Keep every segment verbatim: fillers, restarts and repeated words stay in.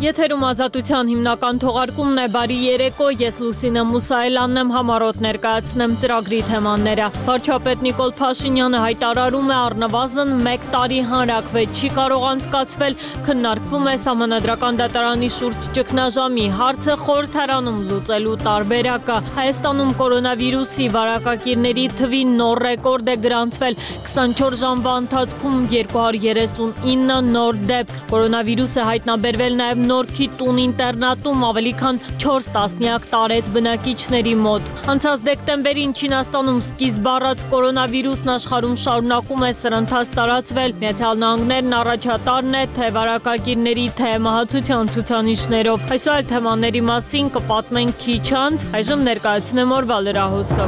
Եթերում ազատության հիմնական թողարկումն է բարի երեկո, ես Լուսինե Մուսայելյանն եմ, համառոտ ներկայացնեմ ծրագրի թեմաները։ Վարչապետ Նիկոլ Փաշինյանը հայտարարում է առնվազն մեկ տարի հանրաքվե չի կարող անցկացվել, քննարկվում է Սահմանադրական դատարանի շուրջ ճգնաժամի հարցը, խորհրդարանում լուծելու տարբերակը։ Հայաստանում կորոնավիրուսի վարակակիրների թվի նոր ռեկորդ է գրանցվել, քսանչորս ժամվա ընթացքում երկու հարյուր երեսունինը նոր դեպք։ Կորոնավիրուսը հայտնաբերվել նաև Նորքի տուն ինտերնատում ավելի քան չորս տասնյակ տարեց բնակիչների մոտ։ Անցած դեկտեմբերին Չինաստանում սկիզբ առած կորոնավիրուսն աշխարհում շարունակում է սրընթաց տարածվել։ Միացյալ Նահանգներն առաջատարն է թե վարակակիրների, թե մահացության ցուցանիշներով։ Այսօր այդ թեմաների մասին կպատմենք քիչ անց, այժմ ներկայացնեմ օրվա լրահոսը։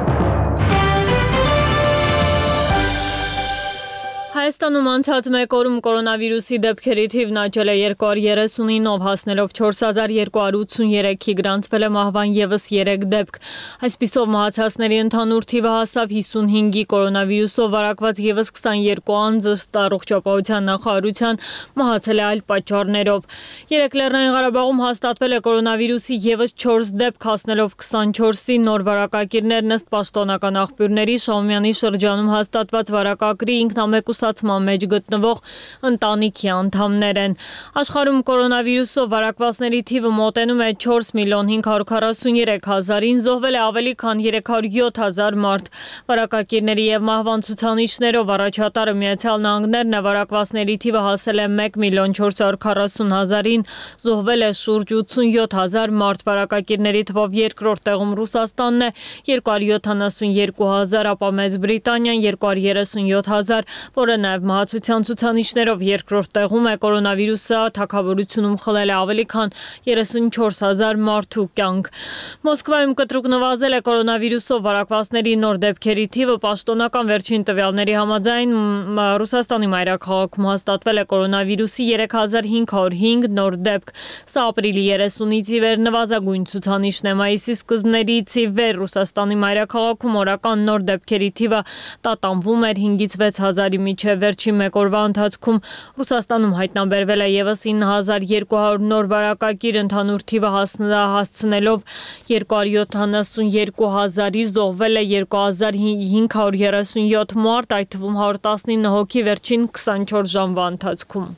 Հայաստանում անցած մեկ օրում կորոնավիրուսի դեպքերի թիվն աճել է երկու հարյուր երեսունինով, հասնելով չորս հազար երկու հարյուր ութսուներեքի, գրանցվել է մահվան ևս երեք դեպք։ Այսպիսով մահացածների ընդհանուր թիվը հասավ հիսունհինգի, կորոնավիրուսով վարակված ևս քսաներկու անձ ըստ առողջապահության նախարարության մահացել է այլ պատճառներով։ Երեկ Լեռնային Ղարաբաղում հաստատվել է կորոնավիրուսի ևս չորս դեպք, հասնելով քսանչորսի, նոր վարակակիրներն ըստ պաշտոնական աղբյուրների Շահումյանի շրջանում հաստատված վարակագրի ինքնամեկուսացման մեջ գտնվող ընտանիքի անդամներ են։ Աշխարհում կորոնավիրուսով վարակվածների թիվը մոտենում է չորս միլիոն հինգ հարյուր քառասուներեք հազարին, զոհվել է ավելի քան երեք հարյուր յոթ հազար մարդ։ Վարակակիրների եւ մահվան ցուցանիշներով առաջատարը Միացյալ Նահանգներն է, վարակվածների թիվը հասել է մեկ միլիոն չորս հարյուր քառասուն հազարին, զոհվել է շուրջ ութսունյոթ հազար մարդ։ Վարակակիրների թվով երկրորդ տեղում Ռուսաստանն է երկու հարյուր յոթանասունյերկու հազար, ապա Մեծ Բրիտանիան երկու հարյուր երեսունյոթ հազար, որը նաև մահացության ցուցանիշներով երկրորդ տեղում է։ Կորոնավիրուսը թագավորությունում խլել է ավելի քան երեսունչորս հազար մարդու կյանք։ Մոսկվայում կտրուկ նվազել է կորոնավիրուսով վարակվածների նոր դեպքերի թիվը։ Պաշտոնական վերջին տվյալների համաձայն Ռուսաստանի մայրաքաղաքում հաստատվել է կորոնավիրուսի երեք հազար հինգ հարյուր հինգ նոր դեպք։ Սա ապրիլի երեսունից ի վեր նվազագույն ցուցանիշն է։ Մայիսի սկզբներից ի վեր Ռուսաստանի մայրաքաղաքում օրական նոր դեպքերի թիվը տատանվում էր հինգից վեց հազարի միջև։ Վերջին մեկ օրվա ընթացքում Ռուսաստանում հայտնաբերվել է ևս ինը հազար երկու հարյուր նոր վարակակիր, ընդհանուր թիվը հասցնելով երկու հարյուր յոթանասունյերկու հազարի, զոհվել է երկու հազար հինգ հարյուր երեսունյոթ մարդ, այդ թվում հարյուր տասնինը հոգի վերջին քսանչորս ժամվա ընթացքում։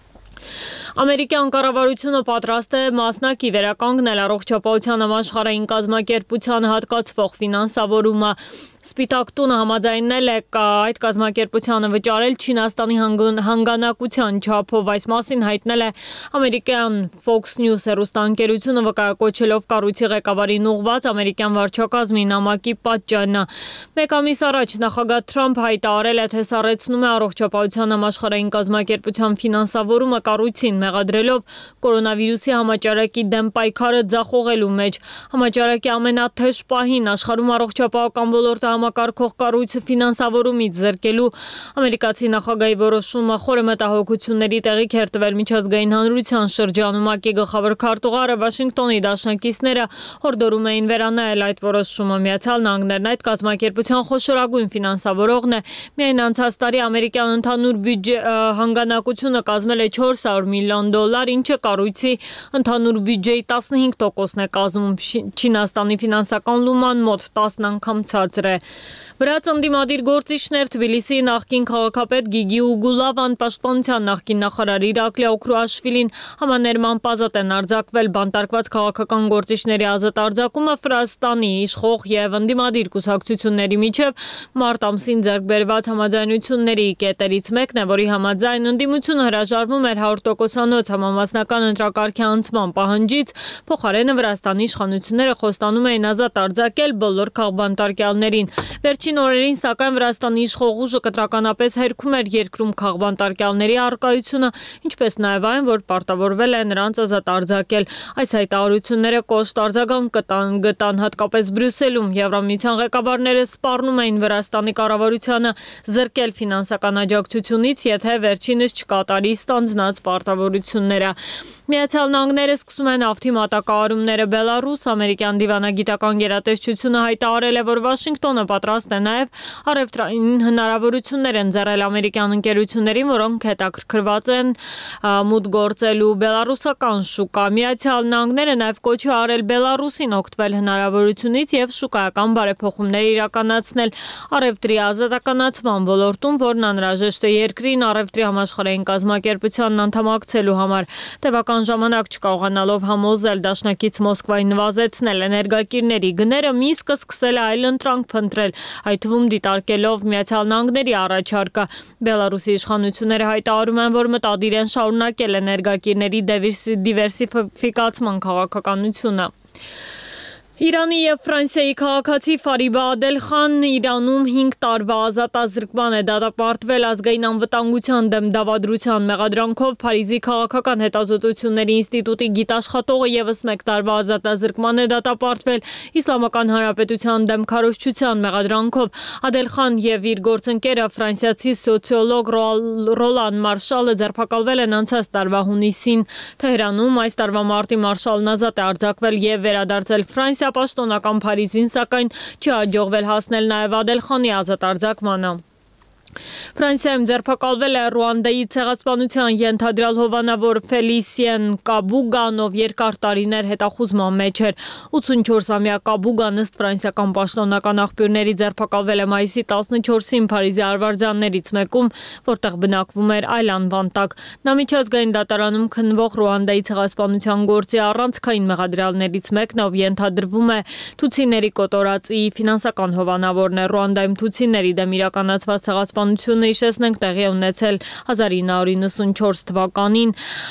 Ամերիկյան կառավարությունը պատրաստ է մասնակի վերականգնել առողջապահության համաշխարհային կազմակերպությանը հատկացվող ֆինանսավորումը։ Սպիտակ տունը համաձայնել է այդ կազմակերպությանը վճարել Չինաստանի հանգանակության չափով։ Այս մասին հայտնել է ամերիկյան Fox News հեռուստաընկերությունը, վկայակոչելով կառույցի ղեկավարին ուղղված ամերիկյան վարչակազմի նամակի պատճառը։ Մեկ ամիս առաջ նախագահ Թրամփը հայտարարել է, թե սառեցնում է առողջապահության համաշխարհային կազմակերպության ֆինանսավորումը, կառույցին մեղադրելով կորոնավիրուսի համաճարակի դեմ պայքարը ձախողելու մեջ։ Համաճարակի ամենաթեժ պահին աշխարհում առողջապահական ոլորտը համակարգող կառույցը ֆինանսավորումից զրկելու ամերիկացի նախագահի որոշումը խորը մտահոգությունների տեղիք էր տվել միջազգային հանրության շրջանում։ ՄԱԿ-ի գլխավոր քարտուղարը Վաշինգտոնի դաշնակիցները հորդորում էին վերանայել այդ որոշումը։ Միացյալ Նահանգներն այդ կազմակերպության խոշորագույն ֆինանսավորողն է։ Միայն անցած տարի ամերիկյան ընդհանուր բյուջե հանգանակությունը կազմել է չորս հարյուր միլիոն դոլար, ինչը կառույցի ընդհանուր բյուջեի տասնհինգ տոկոսն է կազմում։ Չինաստանի ֆինանսական լուման մոտ տասն անգամ ցածր է։ Վրաց ընդդիմադիր գործիչներ, Թբիլիսիի նախկին քաղաքապետ Գիգի Ուգուլավան, պաշտպանության նախկին նախարար Իրակլի Օքրուաշվիլին համաներման պազատ են արձակվել։ Բանտարկված քաղաքական գործիչների ազատ արձակումը Վրաստանի իշխող եւ ընդդիմադիր կուսակցությունների միջև մարտ ամսին ձեռք բերված համաձայնությունների կետերից մեկն է, որի համաձայն ընդդիմությունը հրաժարվում էր հարյուր տոկոսանոց համամասնական ընտրակարգի անցման պահանջից, փոխարենը Վրաստանի իշխանությունները խոստանում էին ազատ արձակել բոլոր քաղբանտարկյալներին։ Վերջին օրերին, սակայն, Վրաստանի իշխող ուժը կտրականապես հերքում էր երկրում քաղբանտարկյալների առկայությունը, ինչպես նաև այն, որ պարտավորվել է նրանց ազատ արձակել։ Այս հայտարարությունները կոշտ արձագանք կտան, գտան հատկապես Բրյուսելում։ Եվրամիության ղեկավարները սպառնում էին Վրաստանի կառավարությանը զրկել ֆինանսական աջակցությունից, եթե վերջինս չկատարի ստանձնած պարտավորությունները։ Միացյալ Նահանգները սկսում է նավթի մատակարարումները Բելարուս։ Ամերիկյան դիվանագիտական գերատեսչությունը հայտարարել է, որ Վաշինգտոնը Հայաստանը պատրաստ է նաև առևտրային հնարավորություններ ընձեռել ամերիկյան ընկերություններին, որոնք հետաքրքրված են մուտք գործելու բելարուսական շուկա։ Միացյալ Նահանգները նաև կոչ է արել Բելարուսին օգտվել հնարավորությունից եւ շուկայական բարեփոխումներ իրականացնել առևտրի ազատականացման ոլորտում, որն անհրաժեշտ է երկրին առևտրի համաշխարհային կազմակերպությանն անդամակցելու համար։ Տևական ժամանակ չկարողանալով համոզել դաշնակից Մոսկվային նվազեցնել էներգակիրների գները, Մինսկը սկսել է այլընտրանք փնտրել, այդ թվում դիտարկելով Միացյալ Նահանգների առաջարկը։ Բելարուսի իշխանությունները հայտարարում են, որ մտադիր են շարունակել էներգակիրների դիվերսիֆիկացման քաղաքականությունը։ Իրանի եւ Ֆրանսիայի քաղաքացի Ֆարիբա Ադելխանն Իրանում հինգ տարվա ազատազրկման է դատապարտվել ազգային անվտանգության դեմ դավադրության մեղադրանքով։ Փարիզի քաղաքական հետազոտությունների ինստիտուտի գիտաշխատողը եւս մեկ տարվա ազատազրկման է դատապարտվել Իսլամական Հանրապետության դեմ քարոզչության մեղադրանքով։ Ադելխան եւ իր գործընկերը ֆրանսիացի սոցիոլոգ Ռոլան Մարշալը ձերբակալվել են անցած տարվա հունիսին Թեհրանում։ Այս տարվա մարտի Մարշալն ազատ է արձակվել եւ վերադարձել Ֆրանսիա։ Պաշտոնական Փարիզին, սակայն չի հաջողվել հասնել նաև Ադելխանի ազատ արձակմանը։ Ֆրանսիայում ձերբակալվել է Ռուանդայի ցեղասպանության ենթադրյալ հովանավոր Ֆելիսիեն Կաբուգան, ով երկար տարիներ հետախուզման մեջ էր։ ութսունչորսամյա Կաբուգան ըստ ֆրանսիական պաշտոնական աղբյուրների ձերբակալվել է մայիսի տասնչորսին Փարիզի արվարձաններից մեկում, որտեղ բնակվում էր այլ անվան տակ։ Նա միջազգային դատարանում քննվող Ռուանդայի ցեղասպանության գործի առանցքային մեղադրյալներից մեկն, ով ենթադրվում է թուցիների կոտորածի ֆինանսական հովանավորն է։ Ռուանդայում թուցիների դեմ իրականացված ցեղասպանությունը Իշխեսնենք տեղի ունեցել հազար ինը հարյուր իննսունչորս թվականին։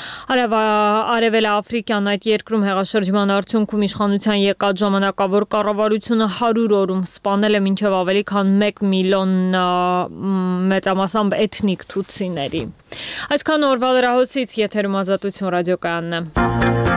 Արևելաաֆրիկյան այդ երկրում հեղաշրջման արդյունքում իշխանության եկած ժամանակավոր կառավարությունը հարյուր օրում սպանել է մինչև ավելի քան մեկ միլիոն մեծամասամբ էթնիկ թուցիների։ Այսքան օրվա լրահոսից եթերում Ազատություն ռադիոկայանն է։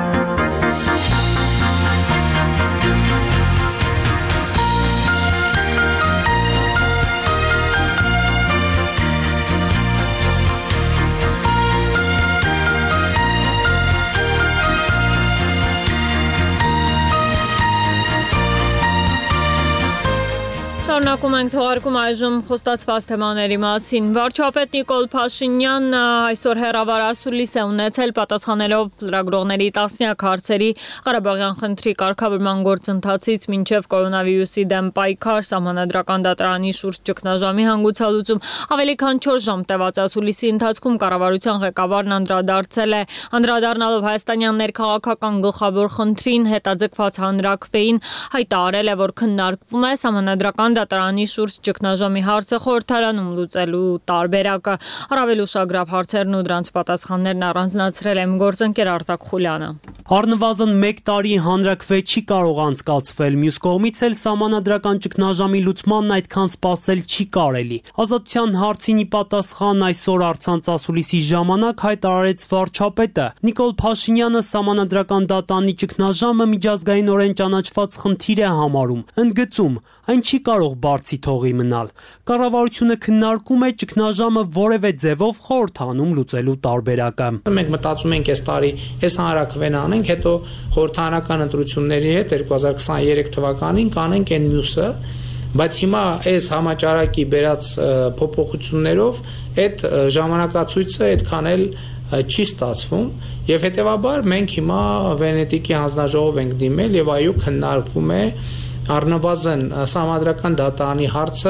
Շարունակում ենք թողարկում այժմ խոստացված թեմաների մասին։ Վարչապետ Նիկոլ Փաշինյանն այսօր հեռավար ասուլիս է ունեցել պատասխանելով լրագրողների տասնյակ հարցերի Ղարաբաղյան խնդրի կարգավորման գործընթացից մինչև կորոնավիրուսի դեմ պայքար, սահմանադրական դատարանի շուրջ ճգնաժամի հանգուցալուծում։ Ավելի քան չորս ժամ տևած ասուլիսի ընթացքում կառավարության ղեկավարն անդրադարձել է անդրադառնալով հայաստանյան ներքաղաքական գլխավոր խնդրին հետաձգված հանրաքվեին, հայտարարել է, որ քննարկվում է սահմանադրական դատարանի շուրջ ճգնաժամի հարցը խորհրդարանում լուծելու տարբերակը։ Առավել ուշագրավ հարցերն ու դրանց պատասխաններն առանձնացրել է գործընկեր Արտակ Խուլյանը։ Առնվազն մեկ տարի հանրաքվե չի կարող անցկացվել, մյուս կողմից էլ սահմանադրական ճգնաժամի լուծմանն այդքան սպասել չի կարելի։ Ազատության հարցին ի պատասխան այսօր առցանց ասուլիսի ժամանակ հայտարարեց վարչապետը։ Նիկոլ Փաշինյանը սահմանադրական դատարանի ճգնաժամը միջազգայինորեն ճանաչված խնդիր է համարում, ընդգծում, այն չի կարող բարձի թողի մնալ։ Կառավարությունը քննարկում է ճգնաժամը որևէ ձևով խորհրդանում լուծելու տարբերակը։ Մենք մտածում ենք այս տարի այս հանրաքվեն անենք, հետո խորհրդարանական ընտրությունների հետ երկու հազար քսաներեք թվականին կանենք այն մյուսը, բայց հիմա այս համաճարակի բերած փոփոխություններով այդ ժամանակացույցը այդքան էլ չի ստացվում եւ հետեւաբար մենք հիմա Վենետիկի հանձնաժողով ենք դիմել եւ այո քննարկվում է առնվազն սահմանադրական դատարանի հարցը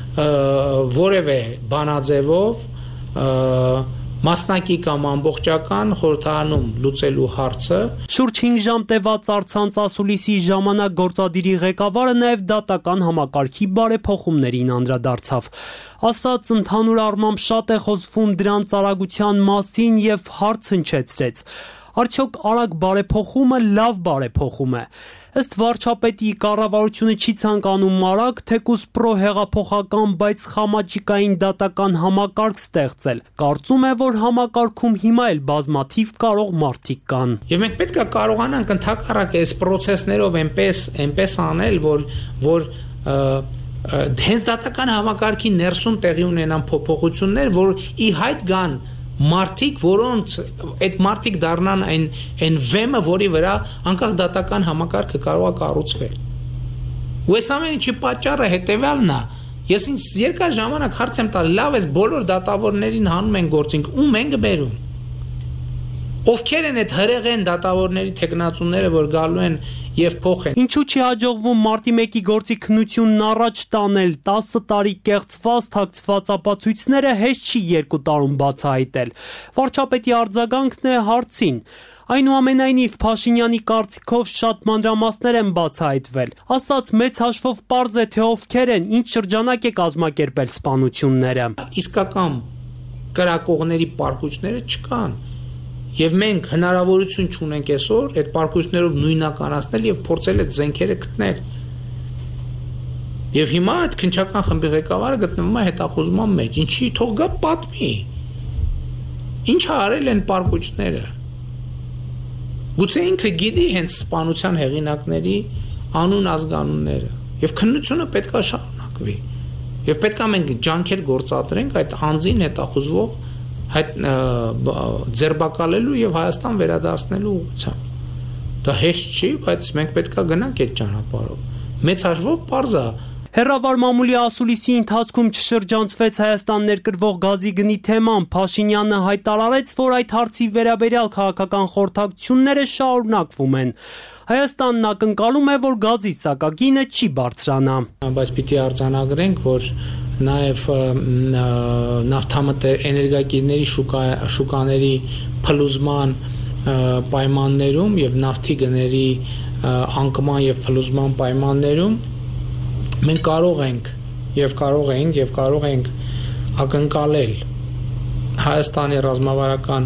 որևէ բանաձևով մասնակի կամ ամբողջական խորհրդարանում լուծելու հարցը։ Շուրջ հինգ ժամ տևած առցանց ասուլիսի ժամանակ գործադիրի ղեկավարը նաև դատական համակարգի բարեփոխումներին անդրադարձավ։ Ասաց, ընդհանուր առմամբ շատ է խոսվում դրանց արագության մասին եւ հարց հնչեցրեց. Արդյոք արագ բարեփոխումը լավ բարեփոխում է։ Ըստ վարչապետի կառավարությունը չի ցանկանում արագ, թեկուզ պրոհեղափոխական, բայց խամաճիկային դատական համակարգ ստեղծել։ Կարծում է, որ համակարգում հիմա էլ բազմաթիվ կարող մարդիկ կան։ Եվ մենք պետք է կարողանանք ընդհակառակ այս process-ներով այնպես այնպես անել, որ որ հենց դատական համակարգի ներսում տեղի ունենան փոփոխություններ, որ ի հայտ գան մարդիկ, որոնց այդ մարդիկ դառնան այն այն վեմը, որի վրա անկախ դատական համակարգը կարող է կառուցվել։ Ու այս ամենի չի պատճառը հետևյալն է։ Ես ինձ երկար ժամանակ հարց եմ տալի, լավ էս բոլոր դատավորներին հանում են գործինք, ում են գբերում։ Ովքեր են այդ հրեղեն դատավորների թեկնածուները, որ գալու են եւ փոխեն։ Ինչու չի հաջողվում մարտի մեկի գործի քննությունն առաջ տանել, տասը տարի կեղծված թաքցված ապացույցները հեշտ չի երկու տարում բացահայտել։ Վարչապետի արձագանքն է հարցին։ Այնուամենայնիվ Փաշինյանի կարծիքով շատ մանրամասներ են բացահայտվել։ Ասած մեծ հաշվով պարզ է, թե ովքեր են, ինչ շրջանակ է կազմակերպել սպանությունները։ Իսկական կրակողների պարկուճները չկան։ Եվ մենք հնարավորություն չունենք այսօր այդ պարկուճներով նույնականացնել եւ փորձել այդ զենքերը գտնել։ Եվ հիմա այդ քննչական խմբի ղեկավարը գտնվում է հետախուզման մեջ։ Ինչի՞ թող գա պատմի։ Ինչ արել են պարկուճները։ Գուցե ինքը գիտի հենց սպանության հեղինակների անուն ազգանունները եւ քննությունը պետքա շարունակվի եւ պետքա մենք ջանքեր գործադրենք այդ անձին հետախուզվող այդ ձերբակալելու եւ Հայաստան վերադարձնելու ուղղությամբ։ Դա հեշտ չի, բայց մենք պետքա գնանք այդ ճանապարհով։ Մեծ հաշվով պարզ է։ Հեռավար մամուլի ասուլիսի ընթացքում չշրջանցվեց Հայաստան ներկրվող գազի գնի թեման։ Փաշինյանը հայտարարեց, որ այդ հարցի վերաբերյալ քաղաքական խորհրդակցությունները շարունակվում են։ Հայաստանն ակնկալում է, որ գազի սակագինը չի բարձրանա։ Բայց պիտի արձանագրենք, որ նաև նավթամթեր էներգակիրների շուկա, շուկաների փլուզման պայմաններում եւ նավթի գների անկման եւ փլուզման պայմաններում մենք կարող ենք եւ կարող ենք եւ կարող ենք ակնկալել Հայաստանի ռազմավարական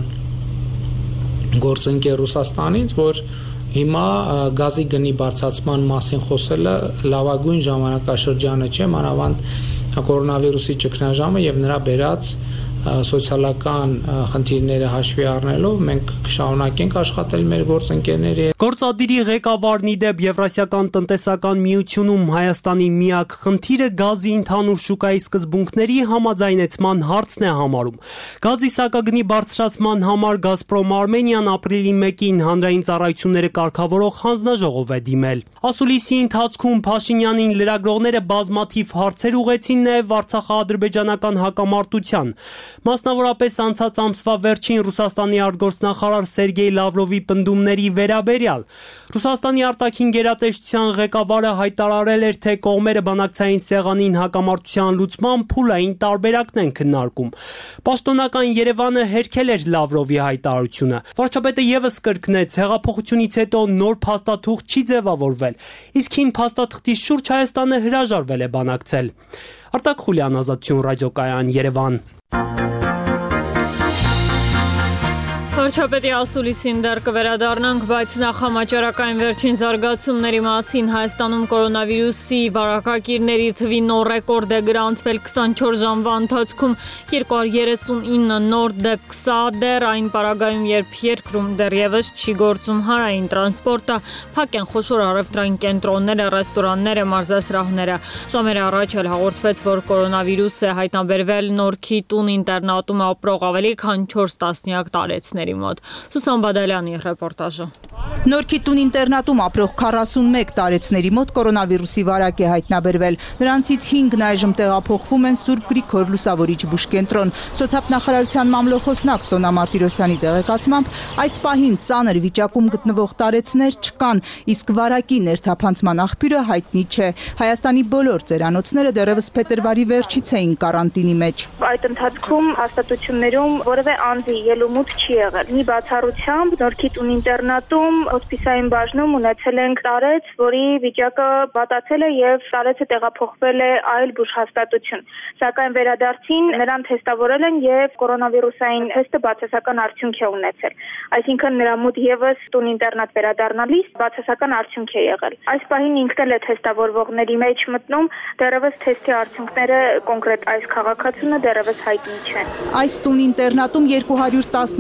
գործընկեր Ռուսաստանից, որ հիմա գազի գնի բարձրացման մասին խոսելը լավագույն ժամանակաշրջանը չէ, մանավանդ կորոնավիրուսի ճգնաժամը եւ նրա բերած սոցիալական խնդիրները հաշվի առնելով մենք կշարունակենք աշխատել մեր գործընկերների հետ։ Գործադիրի ղեկավարն ի դեպ Եվրասիական տնտեսական միությունում Հայաստանի միակ խնդիրը գազի ընդհանուր շուկայի սկզբունքների համաձայնեցման հարցն է համարում։ Գազի սակագնի բարձրացման համար Գազպրոմ Արմենիան ապրիլի մեկին հանրային ծառայությունները կարգավորող հանձնաժողով է դիմել։ Ասուլիսի ընթացքում Փաշինյանին լրագրողները բազմաթիվ հարցեր ուղղեցին նաև Արցախա-ադրբեջանական հակամարտության։ Մասնավորապես անցած ամսվա վերջին Ռուսաստանի արտգործնախարար Սերգեյ Լավրովի պնդումների վերաբերյալ։ Ռուսաստանի արտաքին գերատեսչության ղեկավարը հայտարարել էր, թե կողմերը բանակցային սեղանին հակամարտության լուծման փուլային տարբերակն են քննարկում։ Պաշտոնական Երևանը հերքել էր Լավրովի հայտարարությունը։ Վարչապետը եւս կրկնեց, հեղափոխությունից հետո նոր փաստաթուղթ չի ձևավորվել, իսկ հին փաստաթղթի շուրջ Հայաստանը հրաժարվել է բանակցել։ Արտակ Խուլյան, Ազատություն ռադիոկայան, Երևան։ Վարչապետի ասուլիսին դեռ կվերադառնանք, բայց նախ համաճարակային վերջին զարգացումների մասին։ Հայաստանում կորոնավիրուսի վարակակիրների թվի նոր ռեկորդ է գրանցվել քսանչորս ժամվա ընթացքում երկու հարյուր երեսունինը նոր դեպք, սա դեռ այն պարագայում, երբ երկրում դեռևս չի գործում հանրային տրանսպորտը, փակ են խոշոր առևտրային կենտրոնները, ռեստորանները, մարզասրահները։ Ժամեր առաջ էլ հաղորդվեց, որ կորոնավիրուս է հայտնաբերվել Նորքի տուն ինտերնատում ապրող ավելի քան չորս տասնյակ տարեցների մոտ։ Սուսան Բադալյանի ռեպորտաժը։ Նորքի տուն ինտերնատում ապրող քառասունմեկ տարեցների մոտ կորոնավիրուսի վարակ է հայտնաբերվել։ Նրանցից հինգն այժմ տեղափոխվում են Սուրբ Գրիգոր Լուսավորիչ բուժկենտրոն։ Սոցիալնախարարության մամլոխոսնակ Սոնա Մարտիրոսյանի տեղեկացմամբ այս պահին ծանր վիճակում գտնվող տարեցներ չկան, իսկ վարակի ներթափանցման աղբյուրը հայտնի չէ։ Հայաստանի բոլոր ծերանոցները դեռևս փետրվարի վերջից էին կարանտինի մեջ։ Այդ ընթացքում հաստատություններում որևէ անձի ելումուտ չի եղել։ Մի բացառությամբ Նորքի տուն ինտերնատում հոսպիսային բաժնում ունեցել ենք տարեց, որի վիճակը վատացել է եւ տարեցը տեղափոխվել է այլ բուժհաստատություն։ Սակայն վերադարձին նրան թեստավորել են եւ կորոնավիրուսային թեստը բացասական արդյունք է ունեցել։ Այսինքն նրա մոտ եւս տուն ինտերնատ վերադառնալիս բացասական արդյունք է եղել։ Այս պահին ինքն էլ է թեստավորվողների մեջ մտնում, դեռևս թեստի արդյունքները կոնկրետ այս քաղաքացունը դեռևս հայտնի չեն։ Այս տուն ինտերնատում երկու հարյուր տասնմեկ տարեց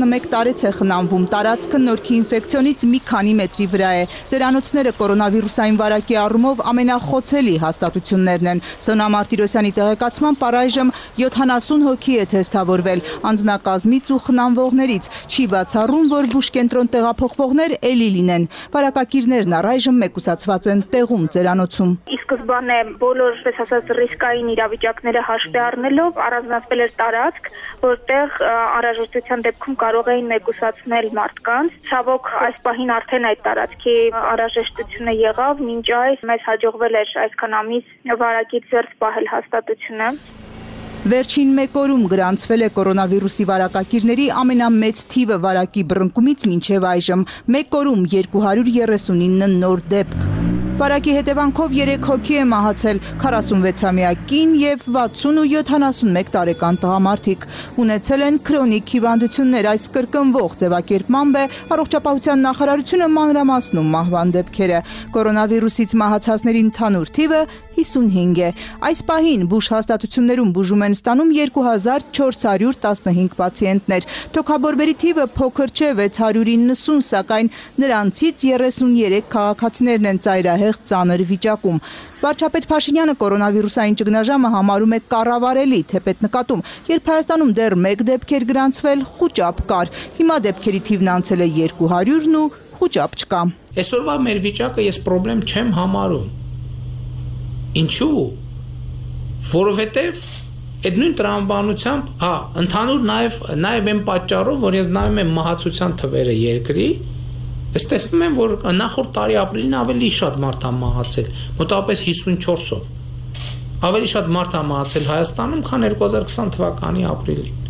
տարեց է խնամվում, տարածքը նորքի ինֆեկցիոնից մի քանի մետրի վրա է։ Ծերանոցները կորոնավիրուսային վարակի առումով ամենախոցելի հաստատություններն են։ Սոնա Մարտիրոսյանի տեղեկացմամբ առայժմ յոթանասուն հոգի է թեստավորվել անձնակազմից ու խնամվողներից։ Չի բացառում, որ բուժկենտրոն տեղափոխվողներ էլի լինեն։ Վարակակիրներն առայժմ մեկուսացված են տեղում ծերանոցում։ Ի սկզբանե բոլոր, այսպես ասած, ռիսկային իրավիճակները հաշվի առնելով առանձնացվել էր տարածք, որտեղ անհրաժեշտության դեպքում կարող էին մեկուսացնել մարդկանց։ Ցավոք, այս պահին արդեն այդ տարածքի անհրաժեշտությունը եղավ, մինչ այս մեզ հաջողվել էր այսքան ամիս վարակից զերծ պահել հաստատությունը։ Վերջին մեկ օրում գրանցվել է կորոնավիրուսի վարակակիրների ամենամեծ թիվը վարակի բռնկումից մինչև այժմ։ Մեկ օրում երկու հարյուր երեսունինը նոր դեպք։ Վարակի հետևանքով երեք հոգի է մահացել, քառասունվեցամյա կին և վաթսուն ու յոթանասունմեկ տարեկան տղամարդիկ։ Ունեցել են քրոնիկ հիվանդություններ, այս կրկնվող ձևակերպմամբ է Առողջապահության նախարարությունը մանրամասնում մահվան դեպքերը։ Կորոնավիրուսից մահացածների ընդհանուր թիվը հիսունհինգ է։ Այս պահին բուժհաստատություններում բուժում են ստանում երկու հազար չորս հարյուր տասնհինգ պացիենտներ։ Թոքաբորբերի թիվը փոքր չէ, վեց հարյուր իննսուն, սակայն նրանցից երեսունյերեք քաղաքացիներն են ծայրահեղ ծանր վիճակում։ Վարչապետ Փաշինյանը կորոնավիրուսային ճգնաժամը համարում է կառավարելի, թեպետ նկատում, երբ Հայաստանում դեռ մեկ դեպք էր գրանցվել, խուճապ կար։ Հիմա դեպքերի թիվն անցել է երկու հարյուրն ու խուճապ չկա։ Այսօրվա մեր վիճակը ես խնդրեմ չեմ համարում։ Ինչու՞։ Որովհետև այդ նույն տրամաբանությամբ, հա, ընդհանուր նաև նաև այն պատճառով, որ ես նայում եմ մահացության թվերը երկրի, ես տեսնում եմ, որ նախորդ տարի ապրիլին ավելի շատ մարդ է մահացել, մոտավորապես հիսունչորսով։ Ավելի շատ մարդ է մահացել Հայաստանում, քան երկու հազար քսան թվականի ապրիլին։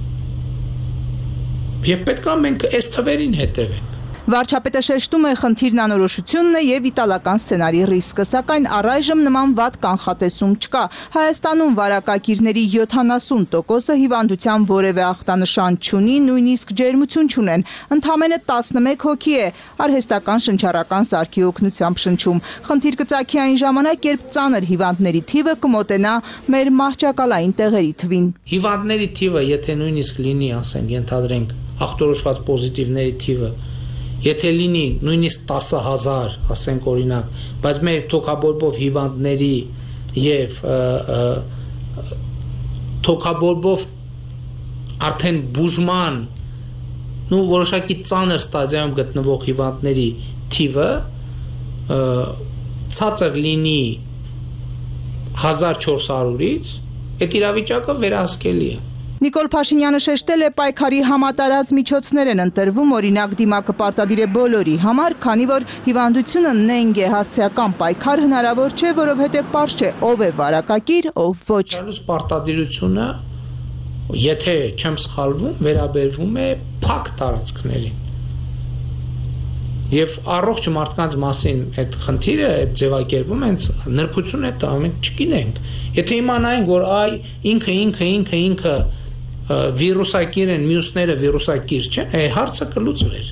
Եվ պետք է մենք այս թվերին հետևենք։ Վարչապետը շեշտում է խնդիրն անորոշությունն է և իտալական սցենարի ռիսկը, սակայն առայժմ նման վատ կանխատեսում չկա։ Հայաստանում վարակակիրների յոթանասուն տոկոսը հիվանդության որևէ ախտանշան չունի, նույնիսկ ջերմություն չունեն։ Ընդամենը տասնմեկ հոգի է արհեստական շնչառական սարքի օգնությամբ շնչում։ Խնդիր կծագի այն ժամանակ, երբ ծանր հիվանդների թիվը կմոտենա մեր մահճակալային տեղերի թվին։ Հիվանդների թիվը, եթե նույնիսկ լինի, ասենք, ենթադրենք, ախտորոշված պոզիտիվների թիվը, եթե լինի նույնիսկ տասը հազար, ասենք օրինակ, բայց մեր թոքաբորբով հիվանդների և թոքաբորբով արդեն բուժման ու որոշակի ծանր ստադիայում գտնվող հիվանդների թիվը ցածր լինի հազար չորս հարյուրից, այդ իրավիճակը վերահսկելի է։ Նիկոլ Փաշինյանը շեշտել է պայքարի համատարած միջոցներ են ընտրվում, օրինակ դիմակը պարտադիր է բոլորի համար, քանի որ հիվանդությունը նենգ է, հասցեական պայքար հնարավոր չէ, որովհետև պարզ չէ ով է վարակակիր, ով ոչ։ Պարտադիրությունը, եթե չեմ սխալվում, վերաբերվում է փակ տարածքներին։ Եվ առողջ մարդկանց մասին այդ խնդիրը, այդ ձևակերպում հենց նրբություն է տա, մենք չգիտենք։ Եթե իմանայինք, որ այ ինքը ինքը ինքը ինքը վիրուսակիր են, մյուսները վիրուսակիր չեն, է հարցը կլուծվեր։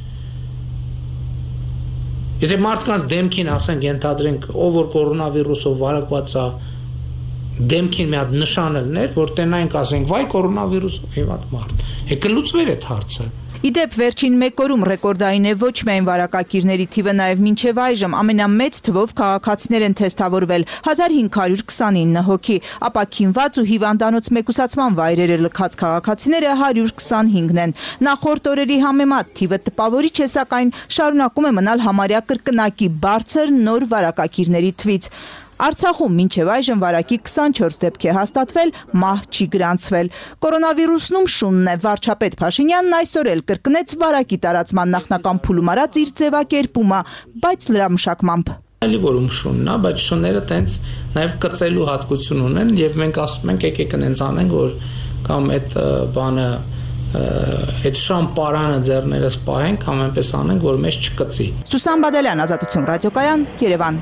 Եթե մարդկանց դեմքին ասենք ենթադրենք, ով որ կորոնավիրուսով վարակված է, դեմքին մի հատ նշան լներ, որ տենայինք ասենք, վայ կորոնավիրուսով հիվանդ մարդ, է կլուծվեր այդ հարցը։ Իդեպ վերջին մեկ օրում ռեկորդային է ոչ միայն վարակակիրների թիվը, նաև մինչև այժմ ամենամեծ թվով քաղաքացիներ են թեստավորվել հազար հինգ հարյուր քսանինը հոգի, ապա քինված ու հիվանդանոց մեկուսացման վայրերը լքած քաղաքացիները հարյուր քսանհինգն են։ Նախորդ օրերի համեմատ թիվը տպավորիչ է, սակայն շարունակում է մնալ համարյա կրկնակի բարձր նոր վարակակիրների թվից։ Արցախում մինչև այժմ վարակի քսանչորս դեպք է հաստատվել, մահ չի գրանցվել։ Կորոնավիրուսնում շունն է, վարչապետ Փաշինյանն այսօր էլ կրկնեց վարակի տարածման նախնական փուլում արած իր ձևակերպումը, բայց լրամշակմամբ։ Այլի որում շունն է, բայց շունները տենց նաև կծելու հատկություն ունեն եւ մենք ասում ենք եկեք նենց անենք, որ կամ այդ բանը այդ շամպարանը ձեռներս պահենք, կամ այնպես անենք, որ մեզ չկծի։ Սուսան Բադալյան, Ազատություն ռադիոկայան, Երևան։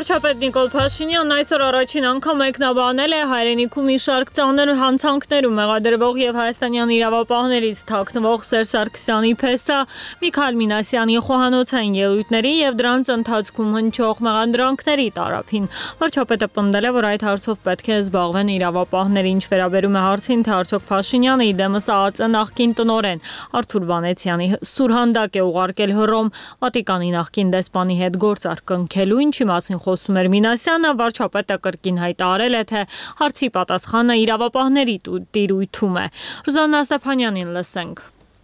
Վարչապետ Նիկոլ Փաշինյանն այսօր առաջին անգամ մեկնաբանել է հայրենիքում մի շարք ծանր հանցանքներում մեղադրվող եւ հայաստանյան իրավապահներից թաքնվող Սերժ Սարգսյանի փեսա, Միքայել Մինասյանի խոհանոցային ելույթների եւ դրանց ընթացքում հնչող մեղադրանքների տարափին։ Վարչապետը պնդել է, որ այդ հարցով պետք է զբաղվեն իրավապահները, ինչ վերաբերում է հարցին, թե արդյոք Փաշինյանը իդեմս ԱԱԾ նախկին տնօրեն Արթուր Վանեցյանի սուրհանդակ է ուղարկել Հռոմ Վատիկանի նախկին դեսպանի հետ գործարք կնքելու, ինչի մասին խոսում էր Մինասյանը, վարչապետը կրկին հայտարարել է, թե հարցի պատասխանը իրավապահների տիրույթում է։ Ռուզաննա Ստեփանյանին լսենք։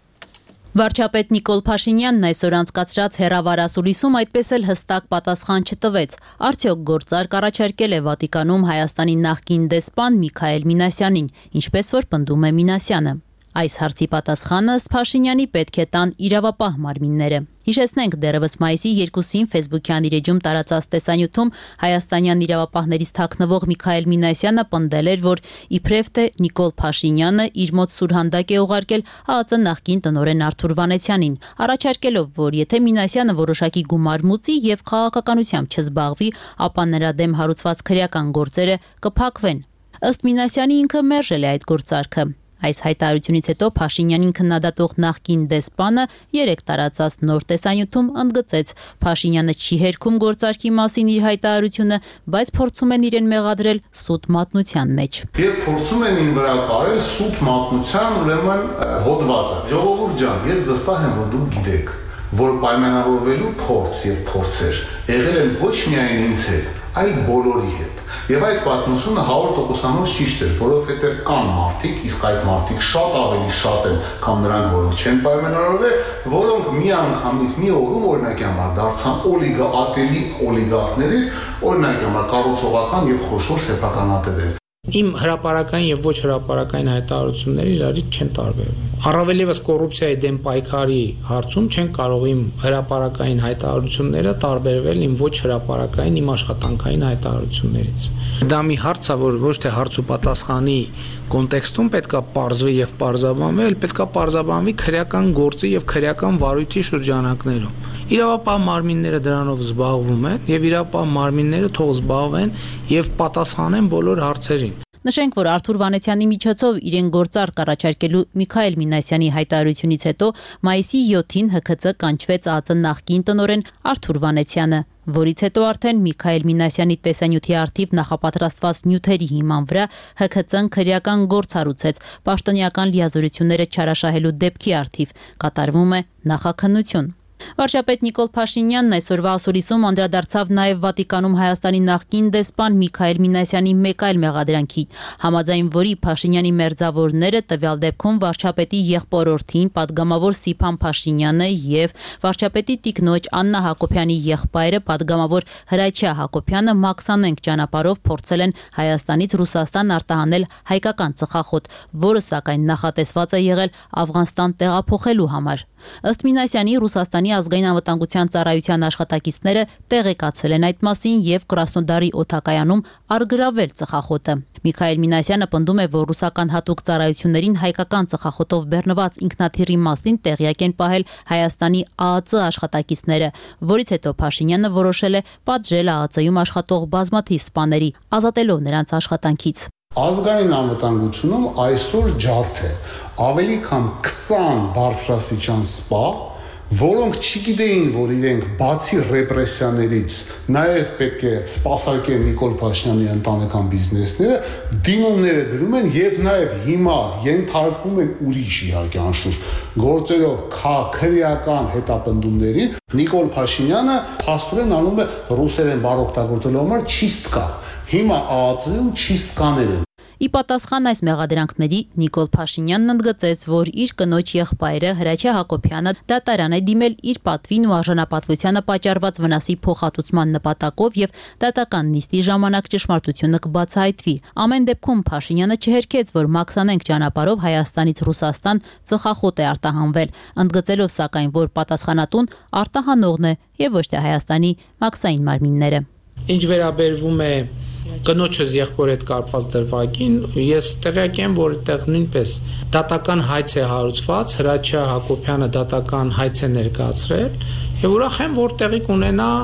Վարչապետ Նիկոլ Փաշինյանն այսօր անցկացրած հեռավար ասուլիսում այդպես էլ հստակ պատասխան չտվեց։ Արդյոք գործարք առաջարկել է Վատիկանում Հայաստանի նախկին դեսպան Միքայել Մինասյանին, ինչպես որ պնդում է Մինասյանը։ Այս հարցի պատասխանը ըստ Փաշինյանի պետք է տան իրավապահ մարմինները։ Հիշեցնենք, դեռևս մայիսի երկուսին Facebook-յան իր էջում տարածած տեսանյութում հայաստանյան իրավապահներից թաքնվող Միքայել Մինասյանը պնդել էր, որ իբրև թե Նիկոլ Փաշինյանը իր մոտ սուրհանդակ է ուղարկել ԱԱԾ նախկին տնօրեն Արթուր Վանեցյանին, առաջարկելով, որ եթե Մինասյանը որոշակի գումար մուծի եւ քաղաքականությամբ չզբաղվի, ապա նրա դեմ հարուցված քրեական գործերը կփակվեն։ Ըստ Մինասյանի ինքը մերժել է այդ գործարքը։ Այս հայտարարությունից հետո Փաշինյանին քննադատող նախկին դեսպանը երեք տարածած նոր տեսանյութում ընդգծեց. Փաշինյանը չի հերքում գործարքի մասին իր հայտարարությունը, բայց փորձում են իրեն մեղադրել սուտ մատնության մեջ։ Եվ փորձում են ին վրա կարել սուտ մատնության ուրեմն հոդվածը։ Ժողովուրդ ջան, ես վստահ եմ, որ դուք գիտեք, որ պայմանավորվելու փորձ եւ փորձեր եղել են ոչ միայն ինձ հետ, այլ բոլորի հետ։ Եվ այդ պատմությունը հարյուր տոկոսանոց ճիշտ էր, որովհետև կան մարդիկ, իսկ այդ մարդիկ շատ ավելի շատ են, քան նրանք, որոնք չեն պայմանավորվել, որոնք մի անգամից մի օրում օրինակ համար դարձան օլիգա ատելի օլիգարխներից, օրինակ համար կառուցողական եւ խոշոր սեփականատերեր։ Իմ հրապարակային եւ ոչ հրապարակային հայտարարությունները իրարից չեն տարբերվում։ Առավել եւս կոռուպցիայի դեմ պայքարի հարցում չեն կարող իմ հրապարակային հայտարարությունները տարբերվել իմ ոչ հրապարակային, իմ աշխատանքային հայտարարություններից։ Դա մի հարց է, որ ոչ թե հարց ու պատասխանի կոնտեքստում պետքա պարզվի եւ պարզաբանվի, այլ պետքա պարզաբանվի քրեական գործի եւ քրեական վարույթի շրջանակներում։ Իրավապահ մարմինները դրանով զբաղվում են եւ իրավապահ մարմինները թող զբաղվեն եւ պատասխանեն բոլոր հարցերին։ Նշենք, որ Արթուր Վանեցյանի միջոցով իրեն գործարք առաջարկելու Միքայել Մինասյանի հայտարարությունից հետո մայիսի յոթին Հ K C կանչվեց ԱԱԾ նախկին տնօրեն Արթուր Վանեցյանը, որից հետո արդեն Միքայել Մինասյանի տեսանյութի առթիվ նախապատրաստված նյութերի հիման վրա Հ K C-ն քրեական գործ հարուցեց պաշտոնեական լիազորությունները չարաշահելու դեպքի առթիվ, կատարվում է նախաքննություն։ Վարչապետ Նիկոլ Փաշինյանն այսօրվա ասուլիսում անդրադարձավ նաև Վատիկանում Հայաստանի նախկին դեսպան Միքայել Մինասյանի մեկ այլ մեղադրանքի, համաձայն որի Փաշինյանի մերձավորները տվյալ դեպքում վարչապետի եղբորորդին պատգամավոր Սիփան Փաշինյանը եւ վարչապետի տիկնոջ Աննա Հակոբյանի եղբայրը պատգամավոր Հրաչյա Հակոբյանը մաքսանենգ ճանապարհով փորձել են Հայաստանից Ռուսաստան արտահանել հայկական ծխախոտ, որը սակայն նախատեսված է եղել Աֆղանստան տեղափոխելու համար։ Ըստ Մինասյանի Ռուսաստանի ազգային անվտանգության ծառայության աշխատակիցները տեղեկացել են այդ մասին եւ Կրասնոդարի օդակայանում արգրավել ծխախոտը։ Միքայել Մինասյանը պնդում է, որ ռուսական հատուկ ծառայություններին հայկական ծխախոտով բեռնված ինքնաթիռի մասին տեղյակ են պահել Հայաստանի ԱԱԾ աշխատակիցները, որից հետո Փաշինյանը որոշել է պատժել ԱԱԾ-ում աշխատող բազմաթիվ սպաների, ազատելով նրանց աշխատանքից։ Ազգային անվտանգությունում այսօր ջարդ է ավելի քան քսան բարձրաստիճան սպա, որոնք չգիտեին, որ իրենք բացի ռեպրեսիաներից նաև պետք է սպասարկեն Նիկոլ Փաշինյանի ընտանեկան բիզնեսները, դիմումները դրում են եւ նաև հիմա ենթարկվում են ուրիշ իհարկե անշուշտ գործերով քրեական հետապնդումներին։ Նիկոլ Փաշինյանը փաստորեն անում է ռուսերեն բառ օգտագործելու համար չիստկա։ Հիմա ԱԱԾ-ում չիստկաներ են։ Ի պատասխան այս մեղադրանքների Նիկոլ Փաշինյանն ընդգծեց, որ իր կնոջ եղբայրը Հրաչյա Հակոբյանը դատարան է դիմել իր պատվին ու արժանապատվությանը պատճառված վնասի փոխհատուցման նպատակով եւ դատական նիստի ժամանակ ճշմարտությունը կբացահայտվի։ Ամեն դեպքում Փաշինյանը չհերքեց, որ մաքսանենգ ճանապարհով Հայաստանից Ռուսաստան ծխախոտ է արտահանվել, ընդգծելով սակայն, որ պատասխանատուն արտահանողն է եւ ոչ թե Հայաստանի մաքսային մարմինները։ Ինչ վերաբերվում է կնոջս եղբոր հետ կապված դրվագին, ես տեղյակ եմ, որ այդտեղ նույնպես դատական հայց է հարուցված, Հրաչյա Հակոբյանը դատական հայց է ներկայացրել եւ ուրախ եմ, որ տեղի կունենա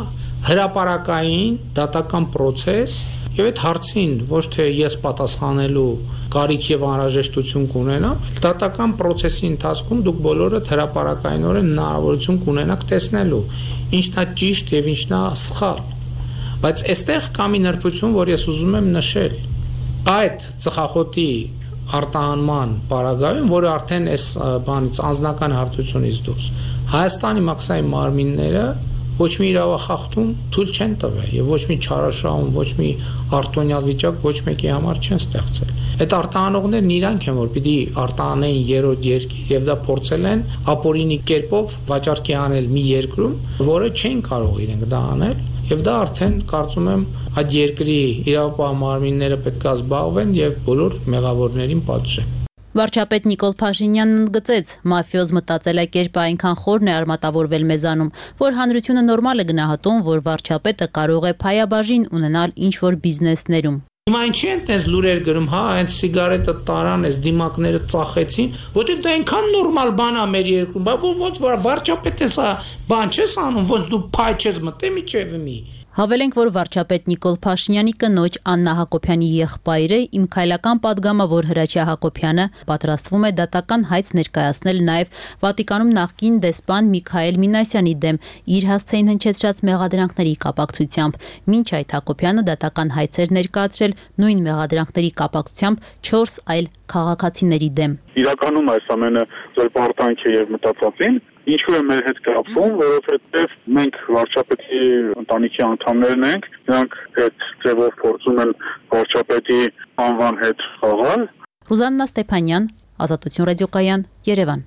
հրապարակային դատական process եւ այդ հարցին ոչ թե ես պատասխանելու կարիք եւ անհրաժեշտություն կունենամ, դատական process-ի ընթացքում դուք բոլորը հրապարակայինորեն հնարավորություն կունենաք տեսնելու ինչն է ճիշտ եւ ինչն է սխալ։ Բայց այստեղ կա մի նրբություն, որ ես ուզում եմ նշել։ Այդ ծխախոտի արտահանման պարագայում, որը արդեն այս բանից անձնական հարթությունից դուրս, Հայաստանի մաքսային մարմինները ոչ մի իրավախախտում թույլ չեն տվել եւ ոչ մի չարաշահում, ոչ մի արտոնյալ վիճակ ոչ մեկի համար չեն ստեղծել։ Այդ արտահանողներն իրանք են, որ պիտի արտահանեին երրորդ երկիր եւ դա փորձել են ապօրինի կերպով վաճառքի անել մի երկրում, որը չեն կարող իրենք դա անել եւ դա արդեն կարծում եմ այդ երկրի իրավապահ մարմինները պետք է զբաղվեն եւ բոլոր մեղավորներին պատժեն։ Վարչապետ Նիկոլ Փաշինյանն ընդգծեց, մաֆիոզ մտածելակերպը այնքան խորն է արմատավորվել մեզանում, որ հանրությունը նորմալ է գնահատում, որ վարչապետը կարող է փայաբաժին ունենալ ինչ-որ բիզնեսներում։ Հիմա ինչի են տես լուրեր գրում, հա, այն սիգարետը տարան, այս դիմակները ծախեցին, որտեվ դա այնքան նորմալ բան է մեր երկրում, բայց ոնց որ վարչապետը սա բան չես անում, ոնց դու փայ չես մտե միջև մի։ Հավելենք, որ վարչապետ Նիկոլ Փաշինյանի կնոջ Աննա Հակոբյանի եղբայրը Իմ քայլական պատգամավոր Հրաչյա Հակոբյանը պատրաստվում է դատական հայց ներկայացնել նաև Վատիկանում նախկին դեսպան Միքայել Մինասյանի դեմ իր հասցեին հնչեցրած մեղադրանքների կապակցությամբ։ Մինչ այդ Հակոբյանը դատական հայցեր ներկայացրել նույն մեղադրանքների կապակցությամբ չորս այլ քաղաքացիների դեմ։ Իրականում այս ամենը ձեր պարտանք է եւ մտածածին ինչու է մեր հետ կապվում, որովհետև մենք վարչապետի ընտանիքի անդամներն ենք, նրանք այդ ձևով փորձում են վարչապետի անվան հետ խաղալ։ Ռուզաննա Ստեփանյան, Ազատություն ռադիոկայան, Երևան։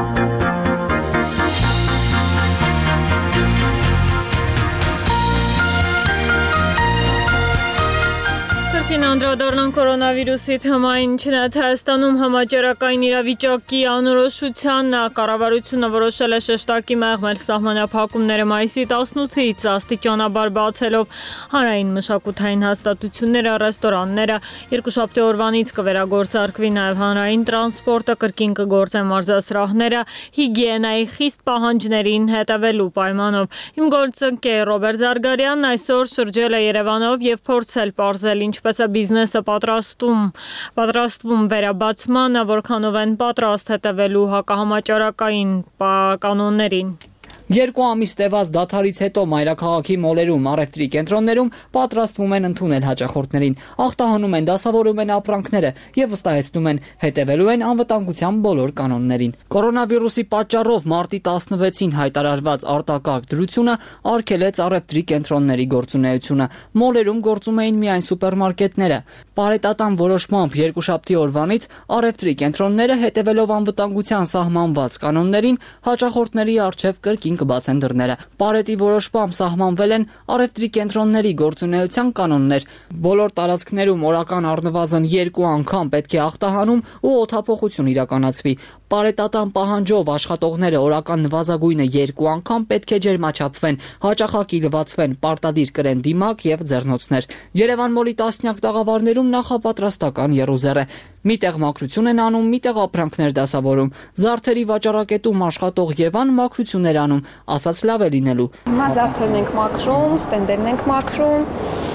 Անդրադառնան կորոնավիրուսի թեմային, չնայած Հայաստանում համաճարակային իրավիճակի անորոշության կառավարությունը որոշել է շեշտակի մեղմել սահմանափակումները մայիսի տասնութից աստիճանաբար բացելով հանրային մշակութային հաստատությունները, ռեստորանները, երկուշաբթի օրվանից կվերագործարկվի նաև հանրային տրանսպորտը, կրկին կգործեն մարզասրահները, հիգիենայի խիստ պահանջներին հետևելու պայմանով։ Իմ գործընկեր Ռոբերտ Զարգարյանն այսօր շրջել է Երևանով եւ փորձել պարզել ինչպես է բիզնեսը պատրաստում, պատրաստվում վերաբացմանը, որքանով են պատրաստ հետևելու հակահամաճարակային կանոններին։ Երկու ամիս տևած դադարից հետո մայրաքաղաքի մոլերում, առևտրի կենտրոններում պատրաստվում են ընդունել հաճախորդներին, ախտահանում են, դասավորում են ապրանքները եւ վստահեցնում են հետևելու են անվտանգության բոլոր կանոններին։ Կորոնավիրուսի պատճառով մարտի տասնվեցին հայտարարված արտակարգ դրությունը արգելեց առևտրի կենտրոնների գործունեությունը։ Մոլերում գործում էին միայն սուպերմարկետները։ Պարետատան որոշմամբ երկուշաբթի օրվանից առևտրի կենտրոնները հետևելով անվտանգության սահմանված կանոններին հաճախորդների առջև կրկին կբացեն դռները։ Պարետի որոշմամբ սահմանվել են առևտրի կենտրոնների գործունեության կանոններ։ Բոլոր տարածքներում օրական առնվազն երկու անգամ պետք է ախտահանում ու օդափոխություն իրականացվի։ Պարետատան պահանջով աշխատողները օրական նվազագույնը երկու անգամ պետք է ջերմաչափվեն, հաճախակի լվացվեն, պարտադիր կրեն դիմակ եւ ձեռնոցներ։ Երևան մոլի տասնյակ տաղավարներում նախապատրաստական եռուզեռ է։ Միտեղ մաքրություն են անում, միտեղ ապրանքներ դասավորում։ Զարդերի վաճառակետում աշխատող Եվան մաքրություններ անում, ասաց լավ է լինելու։ Հիմա զարդերն ենք մաքրում, ստենդերն ենք մաքրում,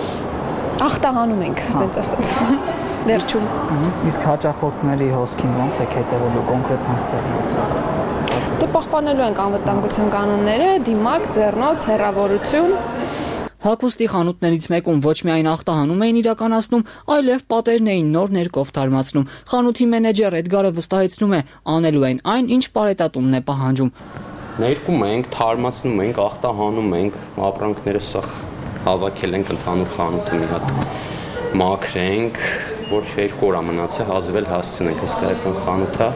ախտահանում ենք, ասենց ասած։ Վերջում։ Իսկ հաճախորդների հոսքին ոնց եք հետևելու կոնկրետ հանցերին։ Դե պահպանելու ենք անվտանգության կանոնները, դիմակ, ձեռնոց, հեռավորություն։ Հագուստի խանութներից մեկում ոչ միայն ախտահանում էին իրականացնում, այլև պատերն էին նոր ներկով թարմացնում։ Խանութի մենեջեր Էդգարը վստահեցնում է, անելու են այն, ինչ պարետատումն է պահանջում։ Ներկում ենք, թարմացնում ենք, ախտահանում ենք, ապրանքները սխ հավաքել ենք ընդհանուր խանութը մի հատ մաքրենք, որ երկու օր մնացել հազվել հասցնենք հսկայական խանութը։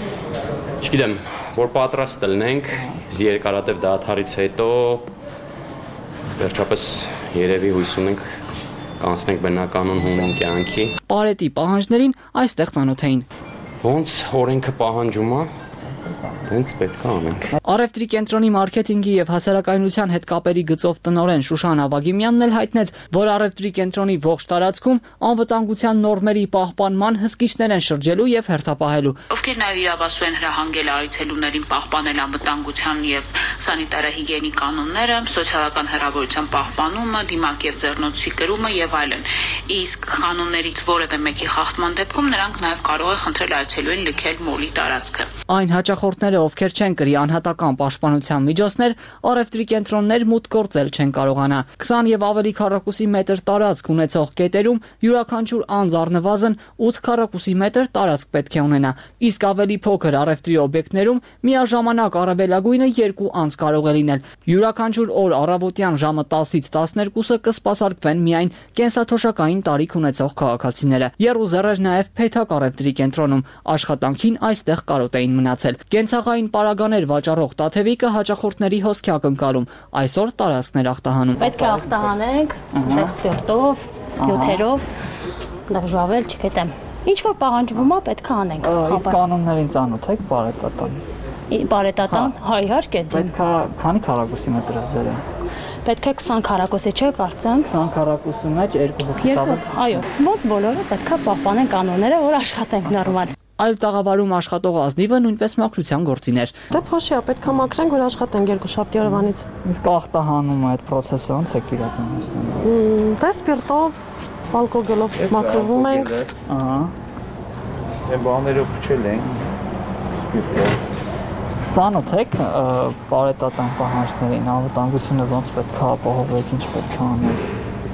Չգիտեմ, որ պատրաստ լինենք երկարատև դադարից հետո վերջապես երևի հույս ունենք կանցնենք բնականon հունուն կյանքի։ Պարետի պահանջներին այստեղ ծանոթ էին։ Ոնց օրենքը պահանջում է, Տենց պետք է անենք։ Առևտրի կենտրոնի մարքեթինգի եւ հասարակայնության հետ կապերի գծով տնօրեն Շուշան Ավագիմյանն էլ հայտնեց, որ առևտրի կենտրոնի ողջ տարածքում անվտանգության նորմերի պահպանման հսկիչներ են շրջելու եւ հերթապահելու։ Ովքեր նաեւ իրավասու են հրահանգել այցելուներին պահպանել անվտանգության եւ սանիտարահիգիենի կանոնները, սոցիալական հեռավորության պահպանումը, դիմակ եւ ձեռնոցի կրումը եւ այլն։ Իսկ կանոններից որևէ մեկի խախտման դեպքում նրանք նաեւ կարող է խնդրել այցելուին լքել մոլի տարածքը։ Այն հաճախորդները, ովքեր չեն կրի անհատական պաշտպանության միջոցներ, առևտրի կենտրոններ մուտք գործել չեն կարողանա։ քսան եւ ավելի քառակուսի մետր տարածք ունեցող կետերում յուրաքանչյուր անձ առնվազն ութ քառակուսի մետր տարածք պետք է ունենա, իսկ ավելի փոքր առևտրի օբյեկտներում միաժամանակ առավելագույնը երկու անձ կարող է լինել։ Յուրաքանչյուր օր առավոտյան ժամը տասից տասներկուսը կսպասարկվեն միայն կենսաթոշակային տարիք ունեցող քաղաքացիները։ Եռուզեռ էր նաեւ Փեթակ առևտրի կենտրոնում, աշխատանքին այստեղ կարոտ էին մնացել։ Կենցաղային պարագաներ վաճառող Տաթևիկը հաճախորդների հոսքի ակնկալում, այսօր տարածքներ ախտահանում։ Պետք է ախտահանենք, դեպ սպիրտով, նյութերով, դժվարել չգիտեմ։ Ինչ որ պահանջվում է, պետք է անենք։ Իսկ կանոններին ծանոթ եք բարետատան։ Բարետատան, հա իհարկե։ Պետք է քանի քառակուսի մետր է ձերը։ Պետք է քսան քառակուսի չէ, կարծեմ։ քսան քառակուսի մեջ երկու հոգի ծավալ։ Այո, ոնց բոլորը պետք է պահպանեն կանոնները, որ աշխատենք նորմալ։ Այլ տաղավարում աշխատող ազնիվը նույնպես մաքրության գործիներ։ Դե փոշի է, պետք է մաքրենք, որ աշխատենք երկու շաբթի օրվանից։ Իսկ ախտահանումը այդ process-ը ոնց է իրականացնում։ Դե սպիրտով, ալկոգոլով մաքրվում ենք։ Ահա։ Այն բաները փչել են սպիրտով։ Ծանոթ եք բարետատան պահանջներին, անվտանգությունը ոնց պետք է ապահովեք, ինչ պետք է անեք։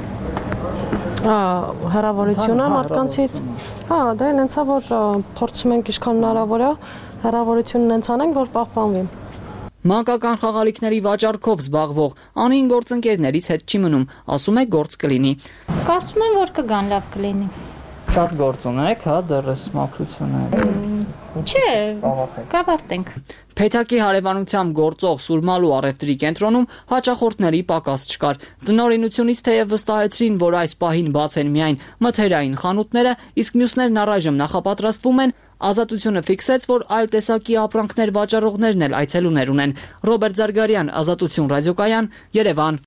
Հեռավորությունը մարդկանցից։ Հա, դա այնց է, որ փորձում ենք ինչքան հնարավոր է հեռավորությունն այնց անենք, որ պահպանվի։ Մանկական խաղալիքների վաճառքով զբաղվող անին գործընկերներից հետ չի մնում, ասում է գործ կլինի։ Կարծում եմ, որ կգան, լավ կլինի։ Շատ գործ ունեք, հա, դեռս մաքրությունը։ Չէ, կավարտենք։ Փեթակի հարևանությամբ գործող Սուրմալու առևտրի կենտրոնում հաճախորդների պակաս չկար։ Տնօրինությունից թեև վստահեցրին, որ այս պահին բաց են միայն մթերային խանութները, իսկ մյուսներն առայժմ նախապատրաստվում են, Ազատությունը ֆիքսեց, որ այլ տեսակի ապրանքներ վաճառողներն էլ այցելուներ ունեն։ Ռոբերտ Զարգարյան, Ազատություն ռադիոկայան, Երևան։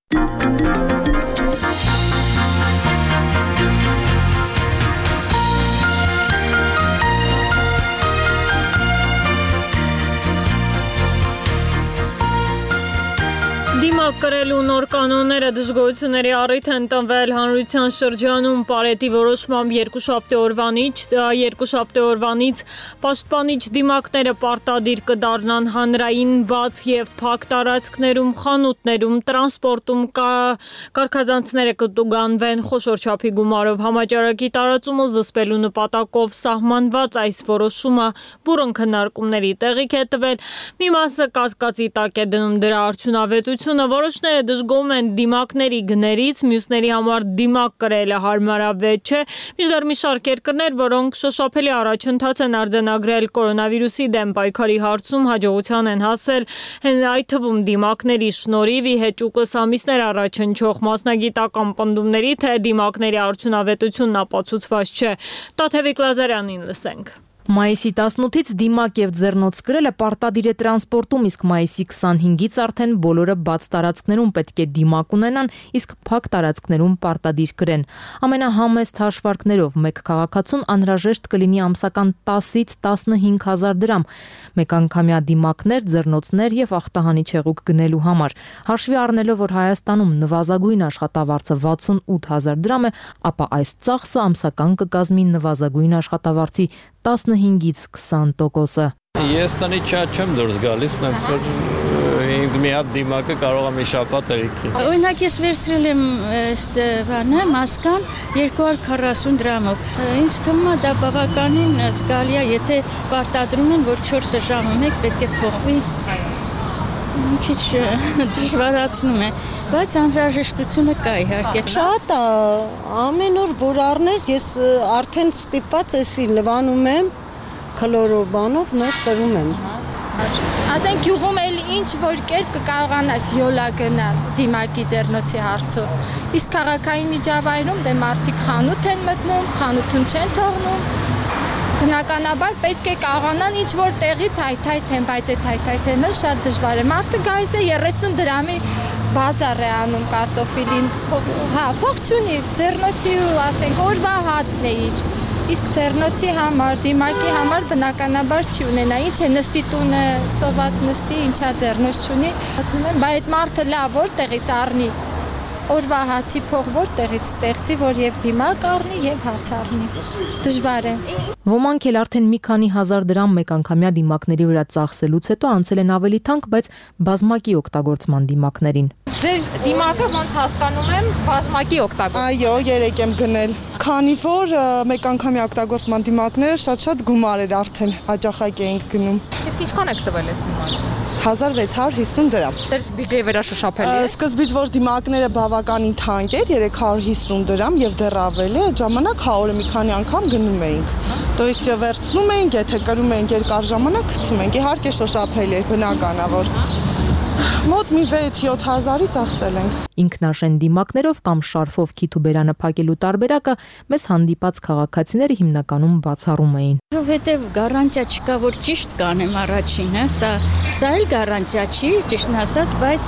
Դիմակ կրելու նոր կանոնները դժգոհությունների առիթ են տնվել հանրության շրջանում Պարետի որոշմամբ երկուշաբթի օրվանից երկուշաբթի օրվանից պաշտպանիչ դիմակները պարտադիր կդառնան հանրային բաց եւ փակ տարածքներում, խանութներում, տրանսպորտում, կարգազանցները կտուգանվեն խոշոր չափի գումարով համաճարակի տարածումը զսպելու նպատակով սահմանված այս որոշումը բուռն քննարկումների տեղիք է տվել։ Մի մասը կասկածի տակ է դնում դրա արդյունավետությունը, որոշները դժգոհում են դիմակների գներից, մյուսների համար դիմակ կրելը հարմարավետ չէ, մինչդեռ մի շարք երկրներ, որոնք շոշափելի առաջընթաց են արձանագրել կորոնավիրուսի դեմ պայքարի հարցում, հաջողության են հասել, այդ թվում դիմակների շնորհիվ, ի հեճուկս ամիսներ առաջ հնչող մասնագիտական պնդումների, թե դիմակների արդյունավետությունն ապացուցված չէ։ Տաթևիկ Լազարյանին լսենք։ Մայիսի տասնութից դիմակ եւ ձեռնոց կրելը պարտադիր է տրանսպորտում, իսկ մայիսի քսանհինգից արդեն բոլորը բաց տարածքներում պետք է դիմակ ունենան, իսկ փակ տարածքներում պարտադիր կրեն։ Ամենահամեստ հաշվարկներով մեկ քաղաքացուն անհրաժեշտ կլինի ամսական տասից տասնհինգ հազար դրամ մեկանգամյա դիմակներ, ձեռնոցներ եւ ախտահանիչ հեղուկ գնելու համար։ Հաշվի առնելով, որ Հայաստանում նվազագույն աշխատավարձը վաթսունութ հազար դրամ է, ապա այս ծախսը ամսական կկազմի նվազագույն աշխատավարձի տասնհինգից քսան տոկոսը։ Ես տնից չեմ դուրս գալիս, նենց որ ինձ մի հատ դիմակը կարող է մի շաբաթ երիքի։ Օրինակ ես վերցրել եմ բանը, մասկան երկու հարյուր քառասուն դրամով։ Ինձ թվում է դա բավականին զգալի է, եթե պարտադրում են, որ չորս ժամը մեկ պետք է փոխվի։ Քիչ դժվարացնում է, բայց անհրաժեշտությունը կա իհարկե։ Շատ է, ամեն օր որ առնես, ես արդեն ստիպված էսի լվանում եմ, քլորով բանով նոր կրում եմ։ Ասենք գյուղում էլ ինչ որ կերպ կկարողանաս յոլա գնալ դիմակի ձեռնոցի հարցով։ Իսկ քաղաքային միջավայրում դե մարդիկ խանութ են մտնում, խանութում չեն թողնում։ բնականաբար պետք է կարողանան ինչ որ տեղից հայթայթեն, բայց այդ հայթայթենը շատ դժվար է։ Մարդը գալիս է երեսուն դրամի բազար է անում կարտոֆիլին։ Հա, փող չունի, ձեռնոցի ու ասենք օրվա հացն է իր։ Իսկ ձեռնոցի համար, դիմակի համար բնականաբար չի ունենա, ինչ է նստի տունը, սոված նստի, ինչա ձեռնոց չունի։ Բայց այդ մարդը լավ որտեղից առնի, օրվա հացի փող որտեղից ստեղծի, որ եւ դիմակ առնի եւ հաց առնի։ Դժվար է։ Ոմանք էլ արդեն մի քանի հազար դրամ մեկանգամյա դիմակների վրա ծախսելուց հետո անցել են ավելի թանկ, բայց բազմակի օգտագործման դիմակներին։ Ձեր դիմակը ոնց հասկանում եմ, բազմակի օգտագործում։ Այո, երեք եմ գնել։ Քանի որ մեկանգամյա օգտագործման դիմակները շատ-շատ գումար էր արդեն հաճախակ էինք գնում։ Իսկ ինչքան եք տվել այս դիմակը։ հազար վեց հարյուր հիսուն դրամ։ Դեր բյուջեի վերաշշափելի է։ Սկզբից որ դիմակները բավականին թանկ էր, երեք հարյուր հիսուն դրամ եւ դեռ ավելի, այդ ժամանակ հա օրը մի քանի անգամ գնում էինք։ То есть վերցնում էինք, եթե կրում էինք երկար ժամանակ գցում էինք։ Իհարկե շոշափելի էր, բնական է, որ մոտ մի վեց-յոթ հազարի ծախսել ենք։ Ինքնաշեն դիմակներով կամ շարֆով քիթ ու բերանը փակելու տարբերակը մեզ հանդիպած քաղաքացիները հիմնականում բացառում էին։ Որովհետև գարանտիա չկա, որ ճիշտ կանեմ առաջինը, սա սա էլ գարանտիա չի, ճիշտն ասած, բայց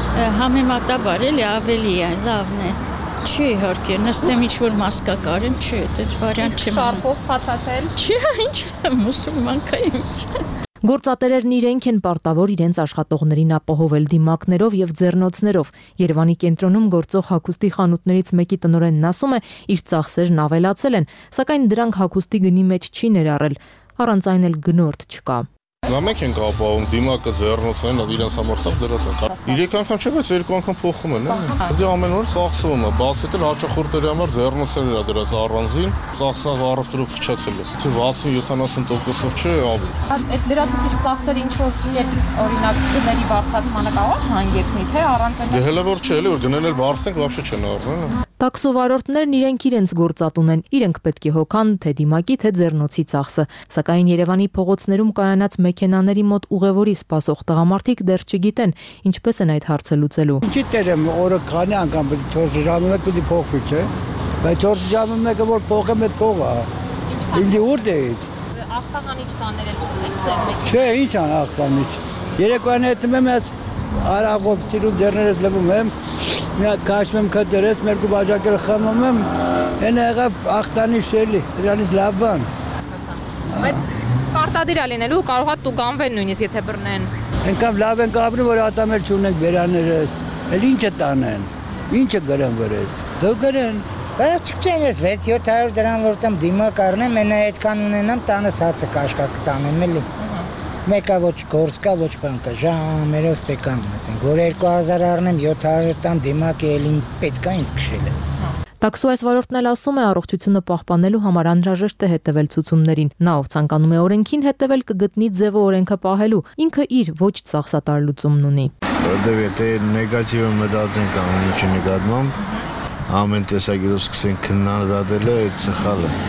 համեմատաբար էլի ավելի է, լավն է։ Չի իհարկե, նստեմ ինչ-որ մասկա կարեմ, չի, այդ վարիանտ չեմ։ Շարֆով փաթաթել։ Չի, ինչ, մուսուլմանքա ինչ։ Գործատերերն իրենք են պարտավոր իրենց աշխատողներին ապահովել դիմակներով եւ ձեռնոցներով։ Երևանի կենտրոնում գործող հագուստի խանութներից մեկի տնօրենն ասում է, իր ծախսերն ավելացել են, սակայն դրանք հագուստի գնի մեջ չի ներառել, առանց այն էլ գնորդ չկա։ Նա մեկ են կապավում, դիմակը ձեռնոցն են, իրենց համար սա դրած են։ Երեք անգամ չէ, բայց երկու անգամ փոխում են, է։ Դա ամեն օր ծախսվում է, բաց էլ հաճախորդների համար ձեռնոցներ է դրած առանձին, ծախսավ առևտրով փչացել է։ Չէ վաթսուն յոթանասուն տոկոսով չէ, ավելի։ Այդ լրացուցիչ ծախսերը ինչ որ օրինակ գների բարձրացմանը կարող հանգեցնի, թե առանց այն։ Դե հələ որ չէ, էլի որ գնեն էլ բարձենք, вообще չեն առնում։ Տաքսովարորդներն իրենք իրենց գործատուն են, իրենք պետք է հոգան թե դիմակի, թե ձեռնոցի ծախսը, սակայն Երևանի փողոցներում կայանած մեքենաների մոտ ուղևորի սպասող տղամարդիկ դեռ չգիտեն ինչպես են այդ հարցը լուծելու։ Ինչի տերեմ օրը քանի անգամ չորս ժամը մեկ պիտի փոխվի, չէ՞։ Բայց չորս ժամը մեկը որ փոխեմ այդ փողը։ Ինձ ուր դեից։ Ախտահանիչ բաներ էլ չունեք ձեր մեկ։ Չէ, ինչ ան ախտահանիչ։ Երեկոյան հետում եմ այս արագով ծիրու ձեռներս լվում եմ։ Մի հատ քաշում եմ քդերես, մերկու բաժակել խմում եմ, այն եղավ ախտանիշ էլի, դրանից լավ բան։ Բայց պարտադիր է լինելու, կարող է տուգանվել նույնիսկ եթե բռնեն։ Այնքան լավ են կապնում, որ ատամել չունենք բերաներս, էլ ինչը տանեն, ինչը գրեն վրես, դու գրեն։ Բայց չկեն ես վեց-յոթ հարյուր դրամ որ տամ դիմակ առնեմ, մենա այդքան ունենամ, տանս հացը կաշկակ տանեմ էլի։ Մեկա ոչ գործ կա, ոչ բան կա, ժամերով ստեկան մեցենք, որ երկու հազար առնեմ, յոթ հարյուր տամ դիմակ էլին պետք է ինձ քշել է։ Տաքսու այս վարորդն էլ ասում է առողջությունը պահպանելու համար անհրաժեշտ է հետևել ցուցումներին։ Նա ով ցանկանում է օրենքին հետևել կգտնի ձևը օրենքը պահելու, ինքը իր ոչ ծախսատար լուծումն ունի։ Որտեւ եթե նեգատիվը մտածենք ամեն ինչի նկատմամբ, ամեն տեսակետով սկսենք քննադատել, այդ սխալ է։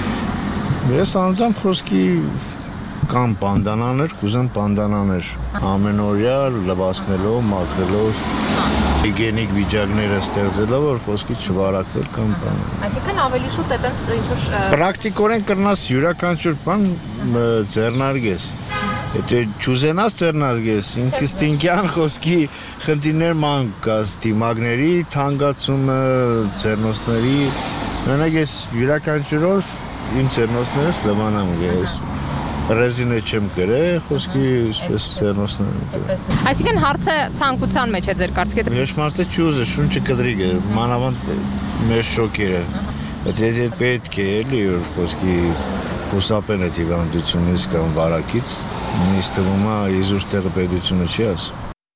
Ես անձամբ խոսքի կամ պանդանաներ, կուզեմ պանդանաներ, ամենօրյա լվացնելով, մաքրելով, հիգիենիկ վիճակները ստեղծելով, որ խոսքի չվարակվել կամ բան։ Այսինքն ավելի շուտ է տենց ինչ-որ պրակտիկորեն կրնաս յուրաքանչյուր բան ձեռնարկես։ Եթե չուզենաս ձեռնարկես, ինքստինքյան խոսքի խնդիրներ ման կաս դիմակների, թանկացումը, ձեռնոցների, մենակ ես յուրաքանչյուր օր իմ ձեռնոցներս լվանամ գես։ Ռեզինը չեմ գրե, խոսքի այսպես ձեռնոցներ եմ գրե։ Այսինքն հարցը ցանկության մեջ է ձեր կարծիքով։ Երաշտը չուզե, շունչը կդրիկ է, մանավանդ մեր շոկերը։ Եթե պետք է էլի որ խոսքի խուսափեն այդ հիվանդությունից կամ վարակից, ինձ թվում է իզուր տեղը պետությունը չի ասում։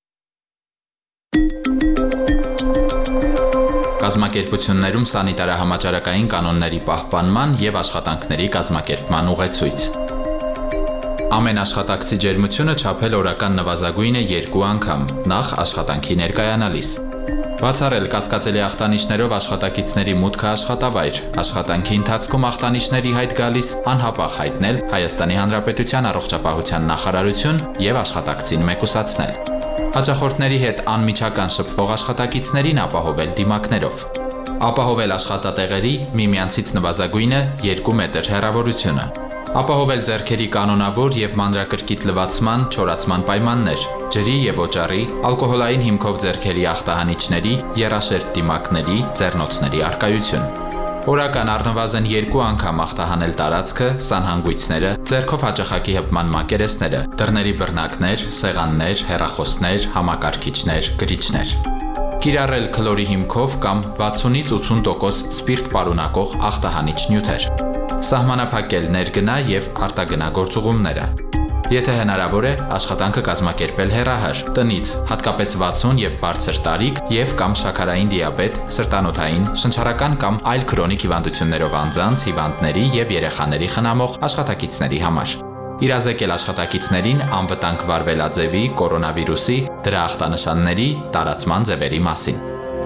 Կազմակերպություններում սանիտարահամաճարակային կանոնների պահպանման եւ աշխատանքների կազմակերպման ուղեցույց։ Ամեն աշխատակցի ջերմությունը չափել օրական նվազագույնը երկու անգամ, նախ աշխատանքի ներկայանալիս։ Բացառել կասկածելի ախտանիշներով աշխատակիցների մուտքը աշխատավայր, աշխատանքի ընթացքում ախտանիշների հայտ գալիս անհապաղ հայտնել Հայաստանի Հանրապետության առողջապահության նախարարություն եւ աշխատակցին մեկուսացնել։ Հաճախորդների հետ անմիջական շփվող աշխատակիցներին ապահովել դիմակներով։ Ապահովել աշխատատեղերի միմյանցից նվազագույնը երկու մետր հեռավորությունը։ ապահովել ձեռքերի կանոնավոր եւ մանրակրկիտ լվացման, չորացման պայմաններ, ջրի եւ օճառի, ալկոհոլային հիմքով ձեռքերի ախտահանիչների, եռաշերտ դիմակների, ձեռնոցների առկայություն։ Օրական առնվազն երկու անգամ ախտահանել տարածքը, սանհանգույցները, ձեռքով հաճախակի հպման մակերեսները, դռների բռնակներ, սեղաններ, հեռախոսներ, համակարգիչներ, գրիչներ։ Կիրառել քլորի հիմքով կամ վաթսունից ութսուն տոկոս սպիրտ պարունակող ախտահանիչ նյութեր։ Սահմանափակել ներգնա եւ արտագնա գործուղումները։ Եթե հնարավոր է, աշխատանքը կազմակերպել հեռահար, տնից, հատկապես վաթսուն եւ բարձր տարիք եւ կամ շաքարային դիաբետ, սրտանոթային, շնչառական կամ այլ քրոնիկ հիվանդություններով անձանց, հիվանդների եւ երեխաների խնամող աշխատակիցների համար։ Իրազեկել աշխատակիցներին անվտանգ վարվելաձևի, կորոնավիրուսի, դրա ախտանշանների, տարածման ձևերի մասին։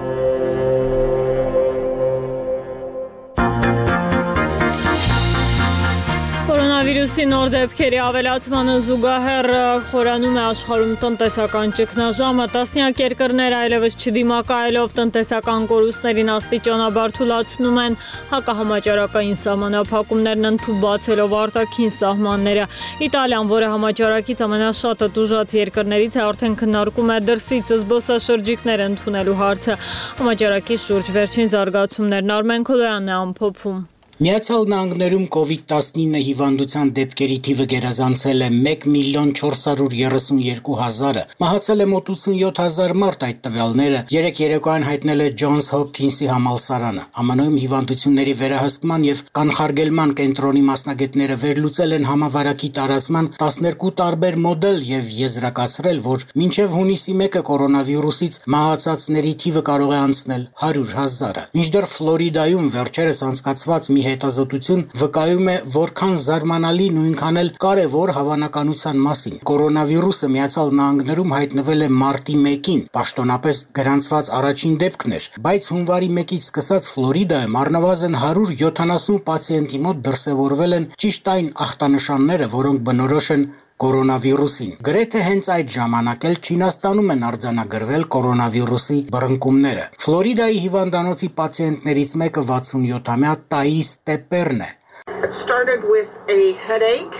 Կորոնավիրուսի նոր դեպքերի ավելացմանը զուգահեռ խորանում է աշխարհում տնտեսական ճգնաժամը, տասնյակ երկրներ այլևս չդիմակայելով տնտեսական կորուստներին աստիճանաբար թուլացնում են հակահամաճարակային սահմանափակումներն ընդունելով արտաքին սահմանները։ Իտալիան, որը համաճարակից ամենաշատը տուժած երկրներից է, արդեն քննարկում է դրսից զբոսաշրջիկներ ընդունելու հարցը։ Համաճարակի շուրջ վերջին զարգացումներն Արմեն Քոլոյանն է ամփոփում։ Միացյալ Նահանգներում կովիդ տասնինը հիվանդության դեպքերի թիվը գերազանցել է մեկ միլիոն չորս հարյուր երեսունյոթ հազարը, մահացել է մոտ ութսունյոթ հազար մարդ, այդ տվյալները երեկ երեկոյան հայտնել է Ջոնս Հոփքինսի համալսարանը։ Ամն Օ-ում հիվանդությունների վերահսկման եւ կանխարգելման կենտրոնի մասնագետները վերլուծել են համավարակի տարածման տասներկու տարբեր մոդել եւ եզրակացրել, որ մինչեւ հունիսի մեկը կորոնավիրուսից մահացածների թիվը կարող է անցնել հարյուր հազարը։ Մինչդեռ Ֆլորիդայում վերջերս անցկացված մի հետազոտություն վկայում է, որքան զարմանալի նույնքան էլ կարևոր հավանականության մասին։ Կորոնավիրուսը Միացյալ Նահանգներում հայտնվել է մարտի մեկին, պաշտոնապես գրանցված առաջին դեպքն էր, բայց հունվարի մեկից սկսած Ֆլորիդայում առնվազն հարյուր յոթանասուն պացիենտի մոտ դրսևորվել են ճիշտ այն ախտանշանները, որոնք բնորոշ են կորոնավիրուսին։ Գրեթե հենց այդ ժամանակ էլ Չինաստանում են արձանագրվել կորոնավիրուսի բռնկումները։ Ֆլորիդայի հիվանդանոցի պացիենտներից մեկը վաթսունյոթամյա Տաիս Տեպերն է։ It started with a headache,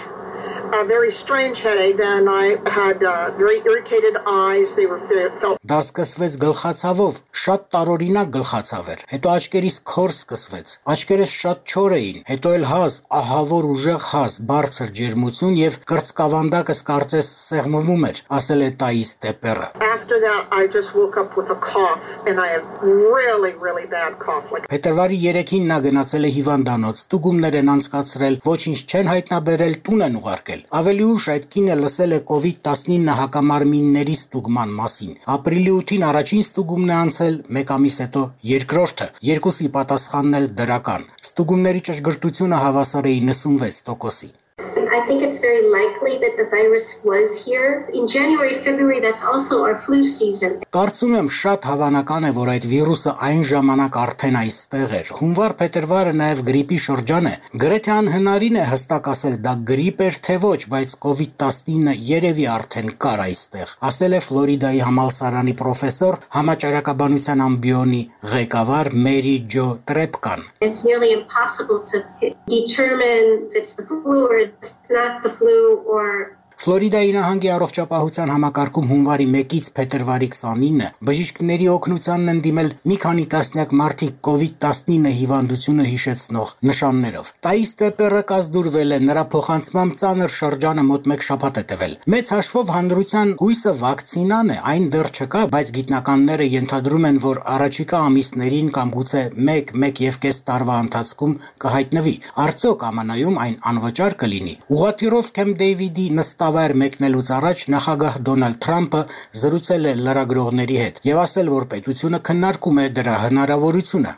a very strange headache. Then I had uh, very irritated eyes. They were felt. Դա սկսվեց գլխացավով, շատ տարօրինակ գլխացավ էր։ Հետո աչքերիս քոր սկսվեց։ Աչքերս շատ չոր էին։ Հետո էլ հազ, ահավոր ուժեղ հազ, բարձր ջերմություն եւ կրծքավանդակս կարծես սեղմվում էր, ասել է Տաիս Տեպերը։ After that, I just woke up with a cough, and I had really, really bad cough. Like. Փետրվարի երեքին նա գնացել է հիվանդանոց, ստուգումներ են անցկացրել, ոչինչ չեն հայտնաբերել, տուն են ուղարկել։ Ավելի ուշ այդ կինը լսել է կովիդ տասնինը հակամարմինների ստուգման մասին։ Ապրիլի ութին առաջին ստուգումն է անցել, մեկ ամիս հետո երկրորդը, երկուսի պատասխանն էլ դրական։ Ստուգումների ճշգրտությունը հավասար է իննսունվեց տոկոսի։ I think it's very likely that the virus was here. In January, February, that's also our flu season. Կարծում եմ շատ հավանական է, որ այդ վիրուսը այն ժամանակ արդեն այստեղ էր։ Հունվար փետրվարը նաև գրիպի շրջան է։ Գրեթե անհնարին է հստակ ասել դա գրիպ էր թե ոչ, բայց կովիդ տասնինը երևի արդեն կար այստեղ, ասել է Ֆլորիդայի համալսարանի պրոֆեսոր, համաճարակաբանության ամբիոնի ղեկավար Մերի Ջո Տրեպկան։ It's nearly impossible to determine if it's the flu or it's not the flu or Ֆլորիդայի նահանգի առողջապահության համակարգում հունվարի մեկից փետրվարի քսանինը բժիշկների օգնությանն են դիմել մի քանի տասնյակ մարդիկ կովիդ տասնինը հիվանդությունը հիշեցնող նշաններով։ Տաիս Տեպերը կազդուրվել է, նրա փոխանցմամբ ծանր շրջանը մոտ մեկ շաբաթ է տևել։ Մեծ հաշվով հանրության հույսը վակցինան է, այն դեռ չկա, բայց գիտնականները ենթադրում են, որ առաջիկա ամիսներին կամ գուցե մեկ, մեկ եւ կես տարվա ընթացքում կհայտնվի։ Արդյոք Ամ Ն Օ-ում այն անվճար կլինի։ Ուղղաթիռով Քեմփ Դեյվիդի նստավայր մեկնելուց առաջ նախագահ Դոնալդ Թրամփը զրուցել է լրագրողների հետ եւ ասել, որ պետությունը քննարկում է դրա հնարավորությունը։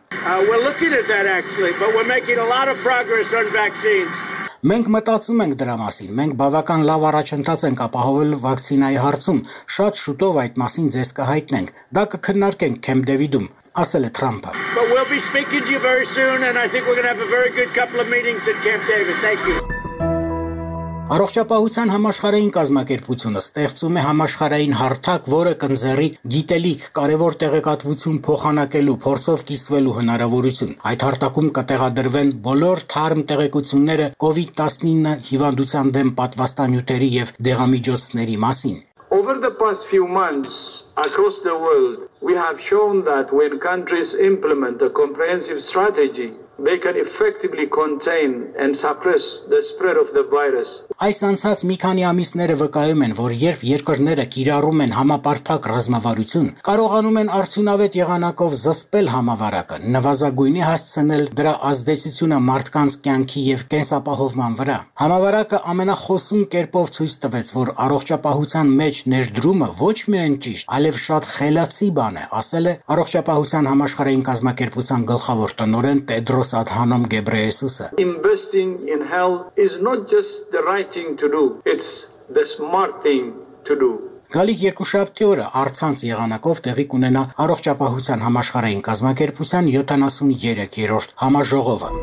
Մենք մտածում ենք դրա մասին, մենք բավական լավ առաջընթաց ենք ապահովել վակցինայի հարցում, շատ շուտով այդ մասին ձեզ կհայտնենք, դա կքննարկենք Քեմփ Դեյվիդում, ասել է Թրամփը։ But we'll be speaking to you very soon and I think we're going to have a very good couple of meetings at Camp David. Thank you. Առողջապահության համաշխարհային կազմակերպությունը ստեղծում է համաշխարհային հարթակ, որը կընձեռի գիտելիք, կարևոր տեղեկատվություն փոխանակելու, փորձով կիսվելու հնարավորություն։ Այդ հարթակում կտեղադրվեն բոլոր թարմ տեղեկությունները կովիդ տասնինը հիվանդության դեմ պատվաստանյութերի եւ դեղամիջոցների մասին։ Over the past few months, across the world, we have shown that when countries implement a comprehensive strategy, they can effectively contain and suppress the spread of the virus. Այս անցած մի քանի ամիսները վկայում են, որ երբ երկրները կիրառում են համապարփակ ռազմավարություն, կարողանում են արդյունավետ եղանակով զսպել համավարակը, նվազագույնի հասցնել դրա ազդեցությունը մարդկանց կյանքի եւ կենսապահովման վրա։ Համավարակը ամենախոսուն կերպով ցույց տվեց, որ առողջապահության մեջ ներդրումը ոչ միայն ճիշտ, այլև շատ խելացի բան է, ասել է Առողջապահության համաշխարհային կազմակերպության գլխավոր տնօրեն Տեդրոս Adhanom Ghebreyesus. Investing in health is not just the right thing to do, it's the smart thing to do. Գալիք երկուշաբթի օրը առցանց եղանակով տեղի կունենա Առողջապահության համաշխարհային կազմակերպության յոթանասուներորդ համաժողովը։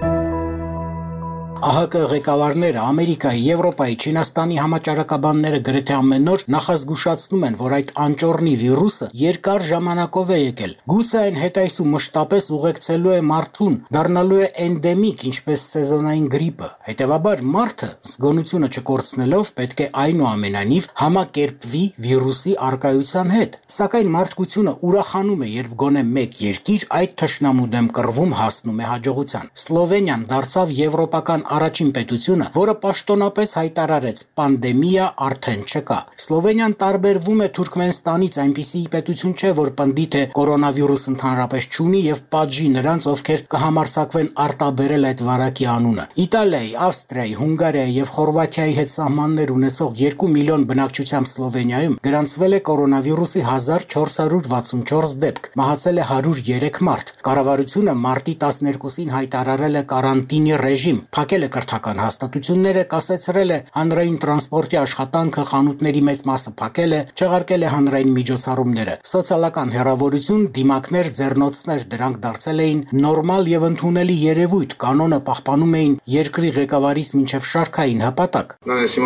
ԱՀԿ ղեկավարները, Ամերիկայի, Եվրոպայի, Չինաստանի համաճարակաբանները գրեթե ամեն օր նախազգուշացնում են, որ այդ անճոռնի վիրուսը երկար ժամանակով է եկել։ Գուցե այն հետայսու մշտապես ուղեկցելու է մարդուն, դառնալու է էնդեմիկ, ինչպես սեզոնային գրիպը։ Հետևաբար մարդը զգոնությունը չկորցնելով պետք է այնուամենայնիվ համակերպվի վիրուսի առկայության հետ։ Սակայն մարդկությունը ուրախանում է, երբ գոնե մեկ երկիր այդ թշնամու դեմ կռվում հասնում է հաջողության։ Սլովենիան դարձավ եվրոպական առաջին պետությունը, որը պաշտոնապես հայտարարեց պանդեմիա արդեն չկա։ Սլովենիան տարբերվում է Թուրքմենստանից, այնպիսի պետություն չէ, որ պնդի թե կորոնավիրուս ընդհանրապես չունի եւ պատժի նրանց, ովքեր կհամարձակվեն արտաբերել այդ վարակի անունը։ Իտալիայի, Ավստրիայի, Հունգարիայի եւ Խորվաթիայի հետ սահմաններ ունեցող երկու միլիոն բնակչությամբ Սլովենիայում գրանցվել է կորոնավիրուսի հազար չորս հարյուր վաթսունչորս դեպք, մահացել է հարյուր երեք մարդ։ Կառավարությունը մարտի տասներկուսին հայտարարել է կարանտինի ռեժիմ, փակել է կրթական հաստատությունները, կասեցրել է հանրային տրանսպորտի աշխատանքը, խանութների մեծ մասը փակել է, չեղարկել է հանրային միջոցառումները։ Սոցիալական հեռավորություն, դիմակներ, ձեռնոցներ դրանք դարձել էին նորմալ եւ ընդունելի երևույթ, կանոնը պահպանում էին երկրի ղեկավարից մինչեւ շարքային հպատակ։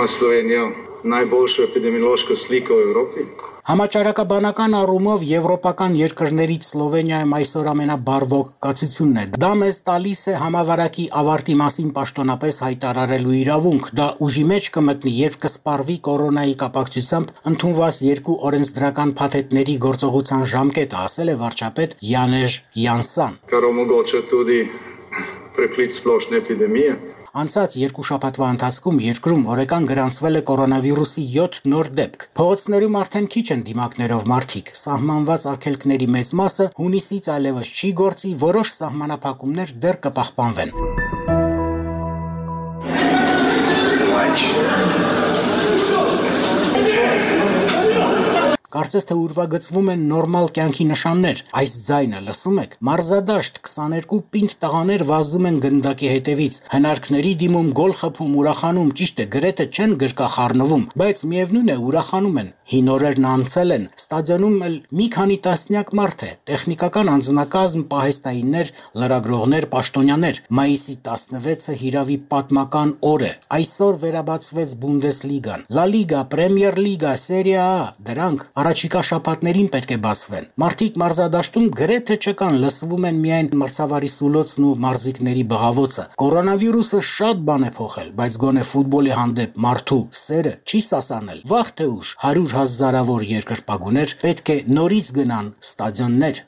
Najboljšu epidemiološko sliko u Evropi. Համաճարակաբանական առումով եվրոպական երկրներից Սլովենիայում այսօր ամենաբարվոք կացությունն է։ Դա մեզ տալիս է համավարակի ավարտի մասին պաշտոնապես հայտարարելու իրավունք։ Դա ուժի մեջ կմտնի, երբ կսպառվի կորոնայի կապակցությամբ ընդունված երկու օրենսդրական փաթեթների գործողության ժամկետը, ասել է վարչապետ Յանեժ Յանսան։ Կարոմոգոչը tudi preklic splošne epidemije. Անցած երկու շաբաթվա ընթացքում երկրում օրական գրանցվել է կորոնավիրուսի յոթ նոր դեպք։ Փողոցներում արդեն քիչ են դիմակներով մարդիկ։ Սահմանված արգելքների մեծ մասը հունիսից այլևս չի գործի, որոշ սահմանափակումներ դեռ կպահպանվեն։ Կարծես թե ուրվագծվում են նորմալ կյանքի նշաններ։ Այս ձայնը լսում եք։ Մարզադաշտ քսաներկու պինդ տղաներ վազում են գնդակի հետևից։ Հնարքների դիմում գոլ խփում, ուրախանում, ճիշտ է, գրեթե չեն գրկախառնվում, բայց միևնույն է ուրախանում են։ Հին օրերն անցել են, ստադիոնում էլ մի քանի տասնյակ մարդ է, տեխնիկական անձնակազմ, պահեստայիններ, լրագրողներ, պաշտոնյաներ։ Մայիսի տասնվեցը հիրավի պատմական օր է։ Այսօր վերաբացվեց Բունդեսլիգան, Լա Լիգա, Պրեմիեր Լիգա, Սերիա A, դրանք առաջիկա շաբաթներին պետք է բացվեն։ Մարդիկ մարզադաշտում գրեթե չկան, լսվում են միայն մրցավարի սուլոցն ու մարզիկների բղավոցը։ Կորոնավիրուսը շատ բան է փոխել, բայց գոնե ֆուտբոլի հանդեպ մարդու սերը չի սասանել։ Վաղ թե ուշ հարյուր հազարավոր երկրպագուներ պետք է նորից գնան ստադիոններ։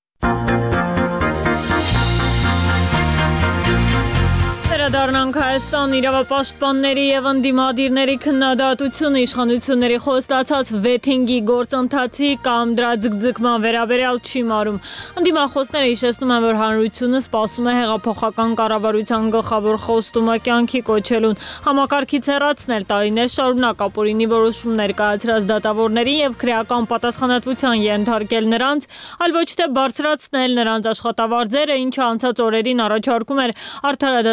Վերադառնանք Հայաստան, իրավապաշտպանների եւ ընդդիմադիրների քննադատությունը իշխանությունների խոստացած վեթինգի գործընթացի կամ դրա ձգձգման վերաբերյալ չի մարում։ Ընդդիմախոսները հիշեցնում են, որ հանրությունը սպասում է հեղափոխական կառավարության գլխավոր խոստումը կյանքի կոչելուն, համակարգից հեռացնել տարիներ շարունակ ապօրինի որոշումներ կայացրած դատավորներին եւ քրեական պատասխանատվության ենթարկել նրանց, այլ ոչ թե բարձրացնել նրանց աշխատավարձերը, ինչը անցած օրերին առաջարկում էր Արդարադատության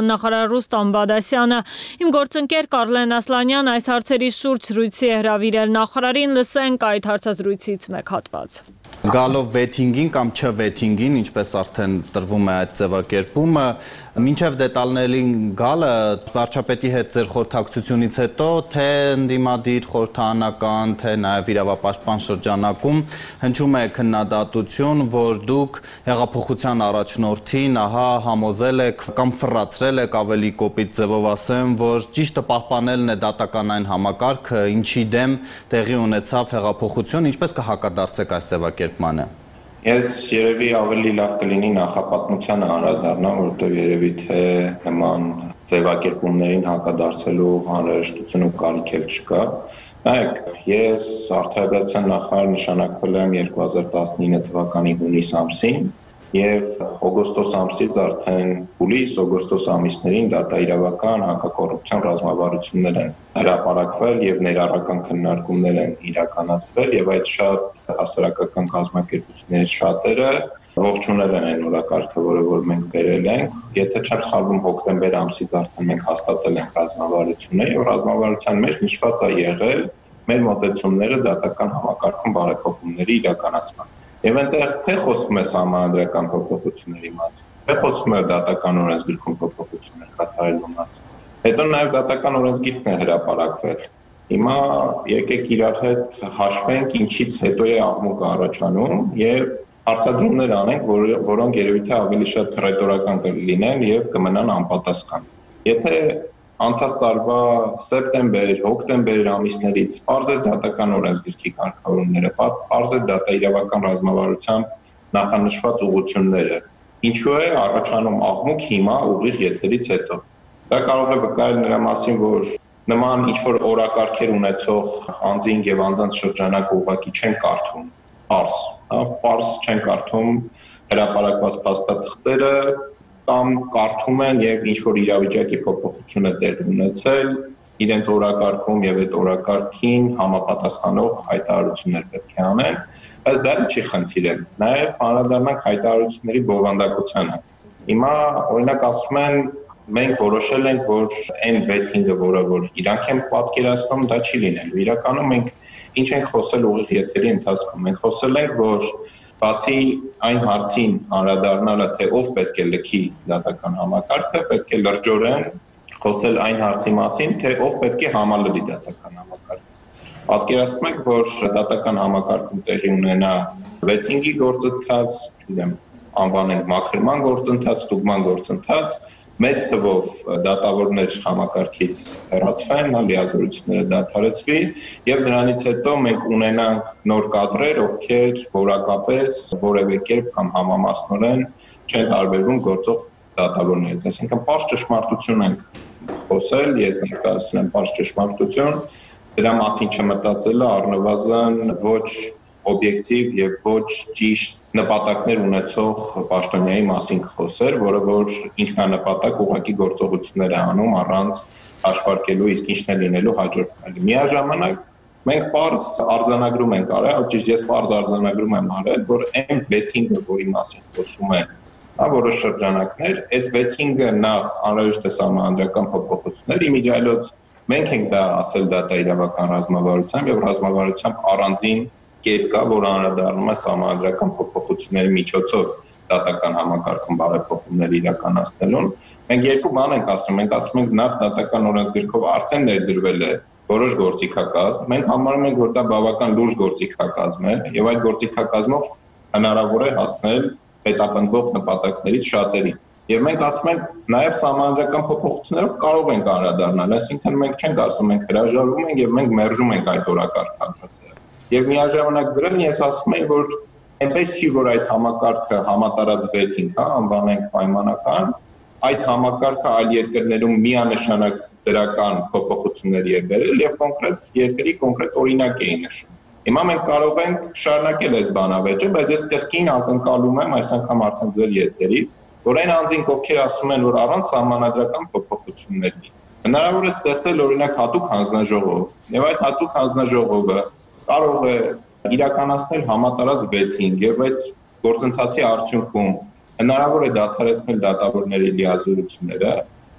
նախարար Ռուստամ Բադասյանը։ Իմ գործընկեր Կարլեն Ասլանյան այս հարցերի շուրջ զրույցի է հրավիրել նախարարին, լսենք այդ հարցազրույցից մեկ հատված։ Գալով վեթինգին կամ չվեթինգին, ինչպես արդեն տրվում է այդ ձևակերպումը, մինչև դետալներին գալը վարչապետի հետ ձեր խորհրդակցությունից հետո, թե ընդդիմադիր խորհրդարանական, թե նաև իրավապաշտպան շրջանակում հնչում է քննադատություն, որ դուք հեղափոխության առաջնորդին ահա համոզել եք կամ ֆռացրել եք, ավելի կոպիտ ձևով ասեմ, որ ճիշտը պահպանելն է դատականային համակարգը, ինչի դեմ տեղի ունեցավ հեղափոխություն, ինչպես կհակադարձեք այս ձևակերպմանը։ Ես երևի ավելի լավ կլինի նախապատմությանը անդրադառնամ, որովհետև երևի թե նման ձևակերպումներին հակադարձելու անհրաժեշտություն ու կարիք էլ չկա։ Նայեք, ես արդարադատության նախարար նշանակվել եմ երկու հազար տասնինը թվականի հունիս ամսին եւ օգոստոս ամսից արդեն հուլիս օգոստոս ամիսներին դատաիրավական հակակոռուպցիոն ռազմավարություններ են հրապարակվել եւ ներառական քննարկումներ են իրականացվել եւ այդ շատ հասարակական կազմակերպություններից շատերը ողջունել են այն օրակարգը, որը որ մենք բերել ենք։ Եթե չեմ սխալվում, հոկտեմբեր ամսից արդեն մենք հաստատել ենք ռազմավարությունը եւ ռազմավարության մեջ նշված է եղել մեր մոտեցումները դատական համակարգում բարեփոխումների իրականացման։ Եվ այնտեղ թե խոսում է սահմանադրական փոփոխությունների մասին, թե խոսում է դատական օրենսգիրքում փոփոխություններ կատարելու մասին։ Հետո նաև դատական օրենսգիրքն է հրապարակվել։ Հիմա եկեք իրար հետ հաշվենք ինչից հետո է աղմուկը առաջանում եւ հարցադրումներ անենք, որ, որոնք երևի թե ավելի շատ ռետորական կլինեն եւ կմնան անպատասխան։ Եթե անցած տարվա սեպտեմբեր, հոկտեմբեր ամիսներից պարզ էր դատական օրենսգիրքի կարգավորումները, պարզ էր դատաիրավական ռազմավարության նախանշված ուղղությունները։ Ինչու է առաջանում աղմուկ հիմա ուղիղ եթերից հետո։ Դա կարող է վկայել նրա մասին, որ նման ինչ-որ օրակարգեր ունեցող անձինք եւ անձանց շրջանակը ուղղակի չեն կարդում, պարզ, հա, պարզ չեն կարդում հրապարակված փաստաթղթերը կամ կարդում են եւ ինչ-որ իրավիճակի փոփոխություն է տեղի ունեցել, իրենց օրակարգում եւ այդ օրակարգին համապատասխանող հայտարարություններ պետք է անեն, բայց դա չի խնդիրը։ Նաեւ անդրադառնանք հայտարարությունների բովանդակությանը։ Հիմա օրինակ ասում են մենք որոշել ենք, որ այն վեթինգը, որը որ իրանք են պատկերացնում, դա չի լինելու։ Իրականում մենք ինչ ենք խոսել ուղիղ եթերի ընթացքում։ Մենք խոսել ենք, որ բացի այն հարցին անդրադառնալը, թե ով պետք է լքի դատական համակարգը, պետք է լրջորեն խոսել այն հարցի մասին, թե ով պետք է համալրի դատական համակարգը։ Պատկերացնում եք, որ դատական համակարգում տեղի ունենա վեթինգի գործընթաց, չգիտեմ, անվանենք մաքրման գործընթաց, ստուգման գործընթաց, մեծ թվով դատավորներ համակարգից հեռացվեն, լիազորությունները դադարեցվի եւ դրանից հետո մենք ունենանք նոր կադրեր, ովքեր որակապես որևէ կերպ կամ համամասնորեն չեն տարբերվում գործող դատավորներից։ Այսինքն պարզ ճշմարտություն ենք խոսել, ես ներկայացնում եմ պարզ ճշմարտություն, դրա մասին չմտածելը առնվազն ոչ օբյեկտիվ եւ ոչ ճիշտ նպատակներ ունեցող պաշտոնյայի մասին կխոսեր, որը որ ինքնանպատակ ուղղակի գործողություններ է անում առանց հաշվարկելու իսկ ինչն է լինելու հաջորդ քայլը։ Միաժամանակ մենք պարզ արձանագրում ենք արել, ճիշտ ես պարզ արձանագրում եմ արել, որ այն վեթինգը, որի մասին խոսում են, հա որոշ շրջանակներ, այդ վեթինգը նախ անհրաժեշտ է սահմանադրական փոփոխություններ, իմիջիայլոց մենք ենք դա ասել դատաիրավական ռազմավարությամբ եւ ռազմավարությամբ առանձին կետ կա, որ անդրադառնում է սահմանադրական փոփոխությունների միջոցով դատական համակարգում բարեփոխումներ իրականացնելուն։ Մենք երկու բան ենք ասում, մենք ասում ենք նախ դատական օրենսգիրքով արդեն ներդրվել է որոշ գործիքակազմ, մենք համարում ենք, որ դա բավական լուրջ գործիքակազմ է եւ այդ գործիքակազմով հնարավոր է հասնել հետապնդվող նպատակներից շատերին։ Եվ մենք ասում ենք նաեւ սահմանադրական փոփոխություններով կարող ենք անդրադառնալ, այսինքն մենք չենք ասում, մենք հրաժարվում ենք եւ մենք մերժում ենք այդ օրակարգը։ Եվ միաժամանակ դրան ես ասում եմ, որ այնպես չի, որ այդ համակարգը համատարած վեթինգ, հա, անվանենք պայմանական, այդ համակարգը այլ երկրներում միանշանակ դրական փոփոխություններ է բերել եւ կոնկրետ երկրի կոնկրետ օրինակ է նշում։ Հիմա մենք կարող ենք շարունակել այս բանավեճը, բայց ես կրկին ակնկալում եմ այս անգամ արդեն ձեր եթերից, որ այն անձինք, ովքեր ասում են, որ առանց սահմանադրական փոփոխությունների հնարավոր է ստեղծել օրինակ հատուկ հանձնաժողով, եւ այդ հատուկ հանձնաժողովը կարող է իրականացնել համատարած վեթինգ եւ այդ գործընթացի արդյունքում հնարավոր է դադարեցնել դատավորների լիազորությունները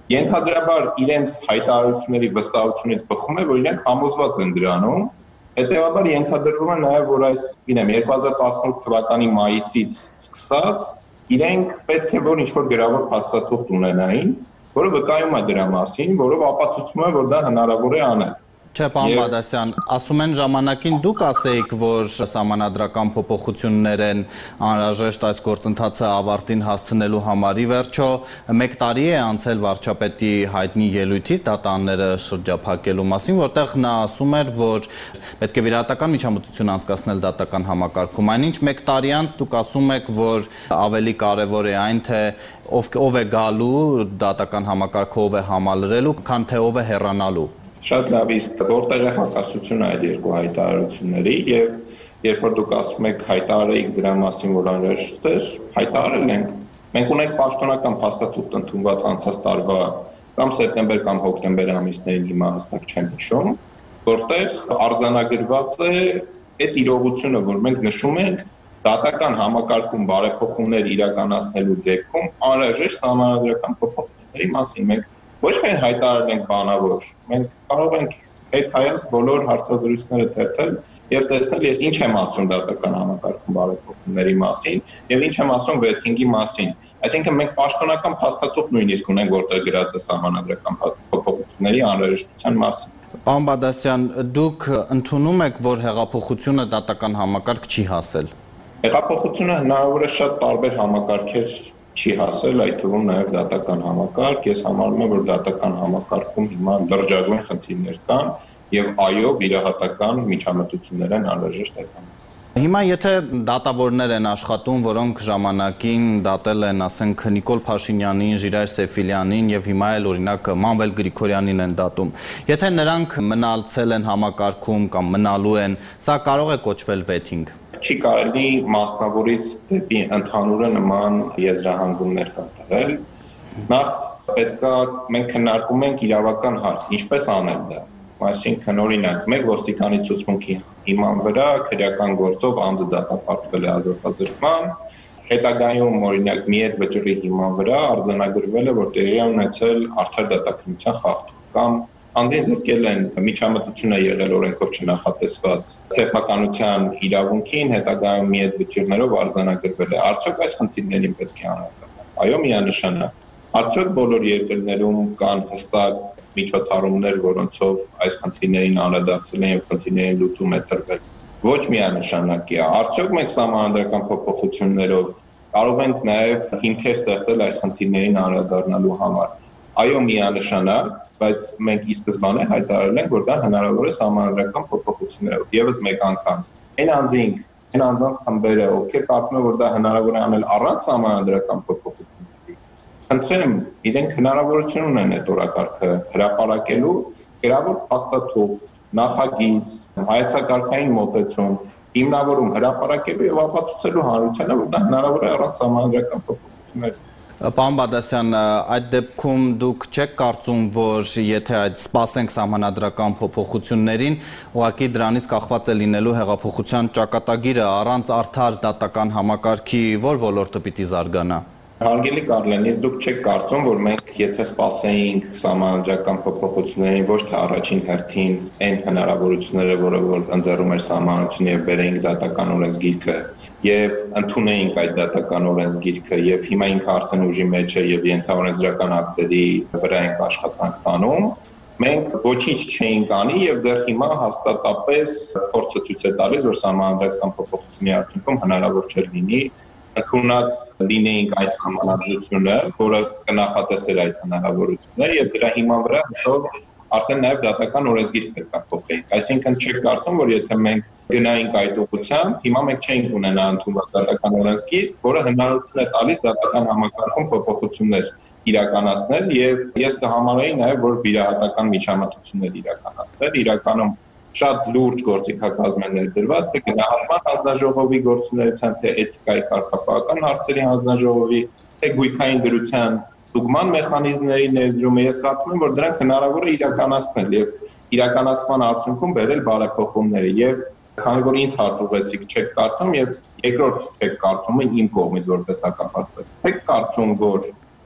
Ենթադրաբար իրենց հայտարարությունների վստահությունից բխում է, որ իրենք համոզված են դրանում, հետևաբար ենթադրվում է նաև, որ այս, գիտեմ, երկու հազար տասնութ թվականի մայիսից սկսած իրենք պետք է որ ինչ-որ գրավոր փաստաթուղթ ունենային, որը վկայում է դրա մասին, որով ապացուցում է, որ դա հնարավոր է անել։ Չէ, պարոն Բադասյան, ասում են ժամանակին դուք ասեիք, որ սահմանադրական փոփոխություններ են անհրաժեշտ այս գործընթացը ավարտին հասցնելու համար։ Ի վերջո, մեկ տարի է անցել վարչապետի հայտնի ելույթից դատաները շրջափակելու մասին, որտեղ նա ասում էր, որ պետք է վիրահատական միջամտություն անցկացնել դատական համակարգում։ Այնինչ մեկ տարի անց դուք ասում եք, որ ավելի կարևոր է այն, թե ով ով է գալու դատական համակարգը, ով է համալրելու, քան թե ով է հեռանալու։ Շատ լավ, իսկ որտեղ է հակասությունը այդ երկու հայտարարությունների եւ երբ որ դուք ասում եք հայտարարեիք դրա մասին, որ անհրաժեշտ է, հայտարարել ենք։ Մենք ունենք պաշտոնական փաստաթուղթ ընդունված անցած տարվա կամ սեպտեմբեր կամ հոկտեմբեր ամիսներին, հիմա հստակ չեմ հիշում, որտեղ արձանագրված է այդ իրողությունը, որ մենք նշում ենք դատական համակարգում բարեփոխումներ իրականացնելու դեպքում անհրաժեշտ սահմանադրական փոփոխությունների մասին։ Մենք ոչ միայն հայտարարել ենք բանավոր, մենք կարող ենք այդ հայաց բոլոր հարցազրույցները թերթել եւ տեսնել ես ինչ եմ ասում դատական համակարգում բարեփոխումների մասին եւ ինչ եմ ասում վեթինգի մասին։ Այսինքն մենք պաշտոնական փաստաթուղթ նույնիսկ ունենք, որտեղ գրած է սահմանադրական փոփոխությունների անհրաժեշտության մասին։ Պարոն Բադասյան, դուք ընդունում եք, որ հեղափոխությունը դատական համակարգ չի հասել։ Հեղափոխությունը հնարավոր է շատ տարբեր համակարգեր չի հասել, այդ թվում նաև դատական համակարգ։ Ես համարում եմ, որ դատական համակարգում հիմա լրջագույն խնդիրներ կան եւ այո, վիրահատական միջամտություններ են անհրաժեշտ այդ։ Հիմա եթե դատավորներ են աշխատում, որոնք ժամանակին դատել են, ասենք, Նիկոլ Փաշինյանին, Ժիրայր Սեֆիլյանին եւ հիմա էլ օրինակ Մանվել Գրիգորյանին են դատում։ Եթե նրանք մնալցել են համակարգում կամ մնալու են, սա կարող է կոչվել վեթինգ։ Չի կարելի մասնավորից դեպի ընդհանուրը նման եզրահանգումներ կատարել։ Նախ պետքա մենք քննարկում ենք իրավական հարց, ինչպես անել դա։ Այսինքն օրինակ, մեկ ոստիկանի ցուցմունքի հիման վրա քրեական գործով անձը դատապարտվել է ազատազրկման, հետագայում օրինակ մի այդ վճռի հիման վրա արձանագրվել է, որ տեղի է ունեցել արդար դատաքննության խախտում կամ անձին զրկել են միջամտությունը եղել օրենքով չնախատեսված սեփականության իրավունքին, հետագայում մի այդ վճիռներով արձանագրվել է։ Արդյոք այս խնդիրներին պետք է անարգել։ Այո, միանշանակ։ Արդյոք բոլոր երկրներում կան հստակ միջոցառումներ, որոնցով այս խնդիրներին անդրադարձել են եւ խնդիրներին լուծում է տրվել։ Ոչ միանշանակ է։ Արդյոք մենք սահմանադրական փոփոխություններով կարող ենք նաեւ հիմքեր ստեղծել այս խնդիրներին անդրադառնալու համար։ Այո, միանշանակ, բայց մենք ի սկզբանե հայտարարել ենք, որ դա հնարավոր է սահմանադրական փոփոխություններով։ Եվս մեկ անգամ, այն անձինք, այն անձանց խմբերը, ովքեր կարծում են, որ դա հնարավոր է անել առանց սահմանադրական փոփոխությունների, խնդրեմ, իրենք հնարավորություն ունեն այդ օրակարգը հրապարակելու, գրավոր փաստաթուղթ, նախագիծ, հայեցակարգային մոտեցում, հիմնավորում հրապարակելու եւ ապացուցելու հանրությանը, որ դա հնարավոր է առանց սահմանադրական փոփոխությունների։ Պարոն Բադասյան, այդ դեպքում դուք չեք կարծում, որ եթե այդ սպասենք սահմանադրական փոփոխություններին, ուղղակի դրանից կախված է լինելու հեղափոխության ճակատագիրը, առանց արդար դատական համակարգի որ ոլորտը պիտի զարգանա։ Հարգելի Կարլեն, իսկ դուք չեք կարծում, որ մենք եթե սպասեինք սահմանադրական փոփոխություններին, ոչ թե առաջին հերթին այն հնարավորությունները, որը որ ընձեռում էր սահմանությունը եւ բերեինք դատական օրենսգիրքը եւ ընդունեինք այդ դատական օրենսգիրքը եւ հիմա ինքը արդեն ուժի մեջ է եւ ենթաօրենսդրական ակտերի վրա ենք աշխատանք տանում, մենք ոչինչ չէինք անի եւ դեռ հիմա հաստատապես փորձը ցույց է տալիս, որ սահմանադրական փոփոխությունների արդյունքում հնարավոր չէ լինի ընդունած լինեինք այս համանadrությունը, որը կնախատեսեր այդ հնարավորությունները եւ դրա հիման վրա հետո արդեն նաեւ դատական օրենսգիր պետք է փոխենք։ Այսինքն չեք կարծում, որ եթե մենք գնայինք այդ ուղղությամբ, հիմա մենք չենք ունենա ընդունված դատական օրենսգիր, որը հնարավորություն է տալիս դատական համակարգում փոփոխություններ իրականացնել եւ ես կհամարեի նաեւ, որ վիրահատական միջամտություններ իրականացնել, իրականում շատ լուրջ գործիքակազմ են ներդրված, թե գնահատման հանձնաժողովի գործունեության, թե էթիկայի կարգապահական հարցերի հանձնաժողովի, թե գույքային դրության ստուգման մեխանիզմների ներդրումը։ Ես կարծում եմ, որ դրանք հնարավոր է իրականացնել եւ իրականացման արդյունքում բերել բարեփոխումների եւ քանի որ ինձ հարցուեցիք չեք կարծում եւ երկրորդ չեք կարծում իմ կողմից որպես հակապարծել։ Չեք կարծում, որ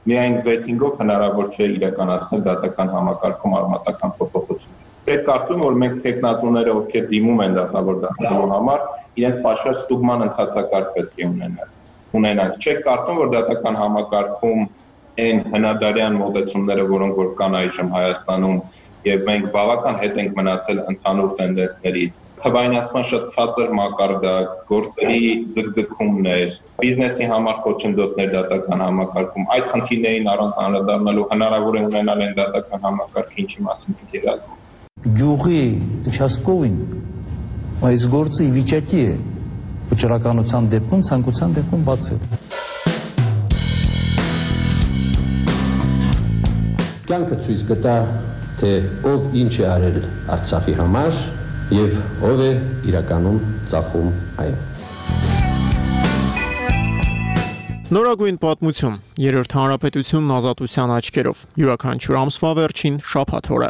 Միայն վեթինգով հնարավոր չէ իրականացնել դատական համակարգում արմատական փոփոխություն։ Պետք կարծում որ մենք տեխնատուները, ովքեր դիմում են դատավոր դառնալու համար, իրենց պաշար ստուգման ընթացակարգ պետք է ունենան։ Ունենանք։ Չեք կարծում որ դատական համակարգում այն հնադարյան մոտեցումները, որոնք որ կան այժմ Հայաստանում, եւ մենք բավական հետ ենք մնացել ընդհանուր տենդենսներից։ Թվայնացման շատ ցածր մակարդակ, գործերի ձգձգումներ, բիզնեսի համար խոչընդոտներ դատական համակարգում, այդ խնդիրներին առանց անդրադառնալու հնարավոր է ունենալ այն դատական համակարգը, ինչի մասին մենք երազում։ Գյուղի участковին այս գործը ի վիճակի է վճռականության դեպքում, ցանկության դեպքում բացել։ Կյանքը ցույց կտա, թե ով ինչ է արել Արցախի համար եւ ով է իրականում ծախում այն։ Նորագույն պատմություն, երրորդ հանրապետությունն ազատության աչքերով, յուրաքանչյուր ամսվա վերջին շաբաթ օրը։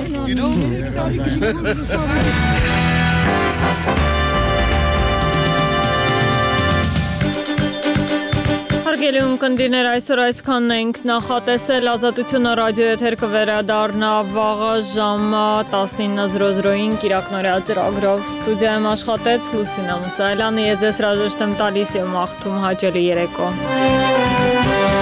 Հարգելի ունկնդիրներ, այսօր այսքանն ենք նախատեսել, Ազատությունը ռադիո եթեր կվերադառնա վաղը ժամը տասնինը զրո զրոյին կիրակնորյա ծրագրով ստուդիայում աշխատեց Լուսինա Մուսայելյանը, ես ձեզ հրաժեշտ եմ տալիս եւ մաղթում հաճելի երեկո։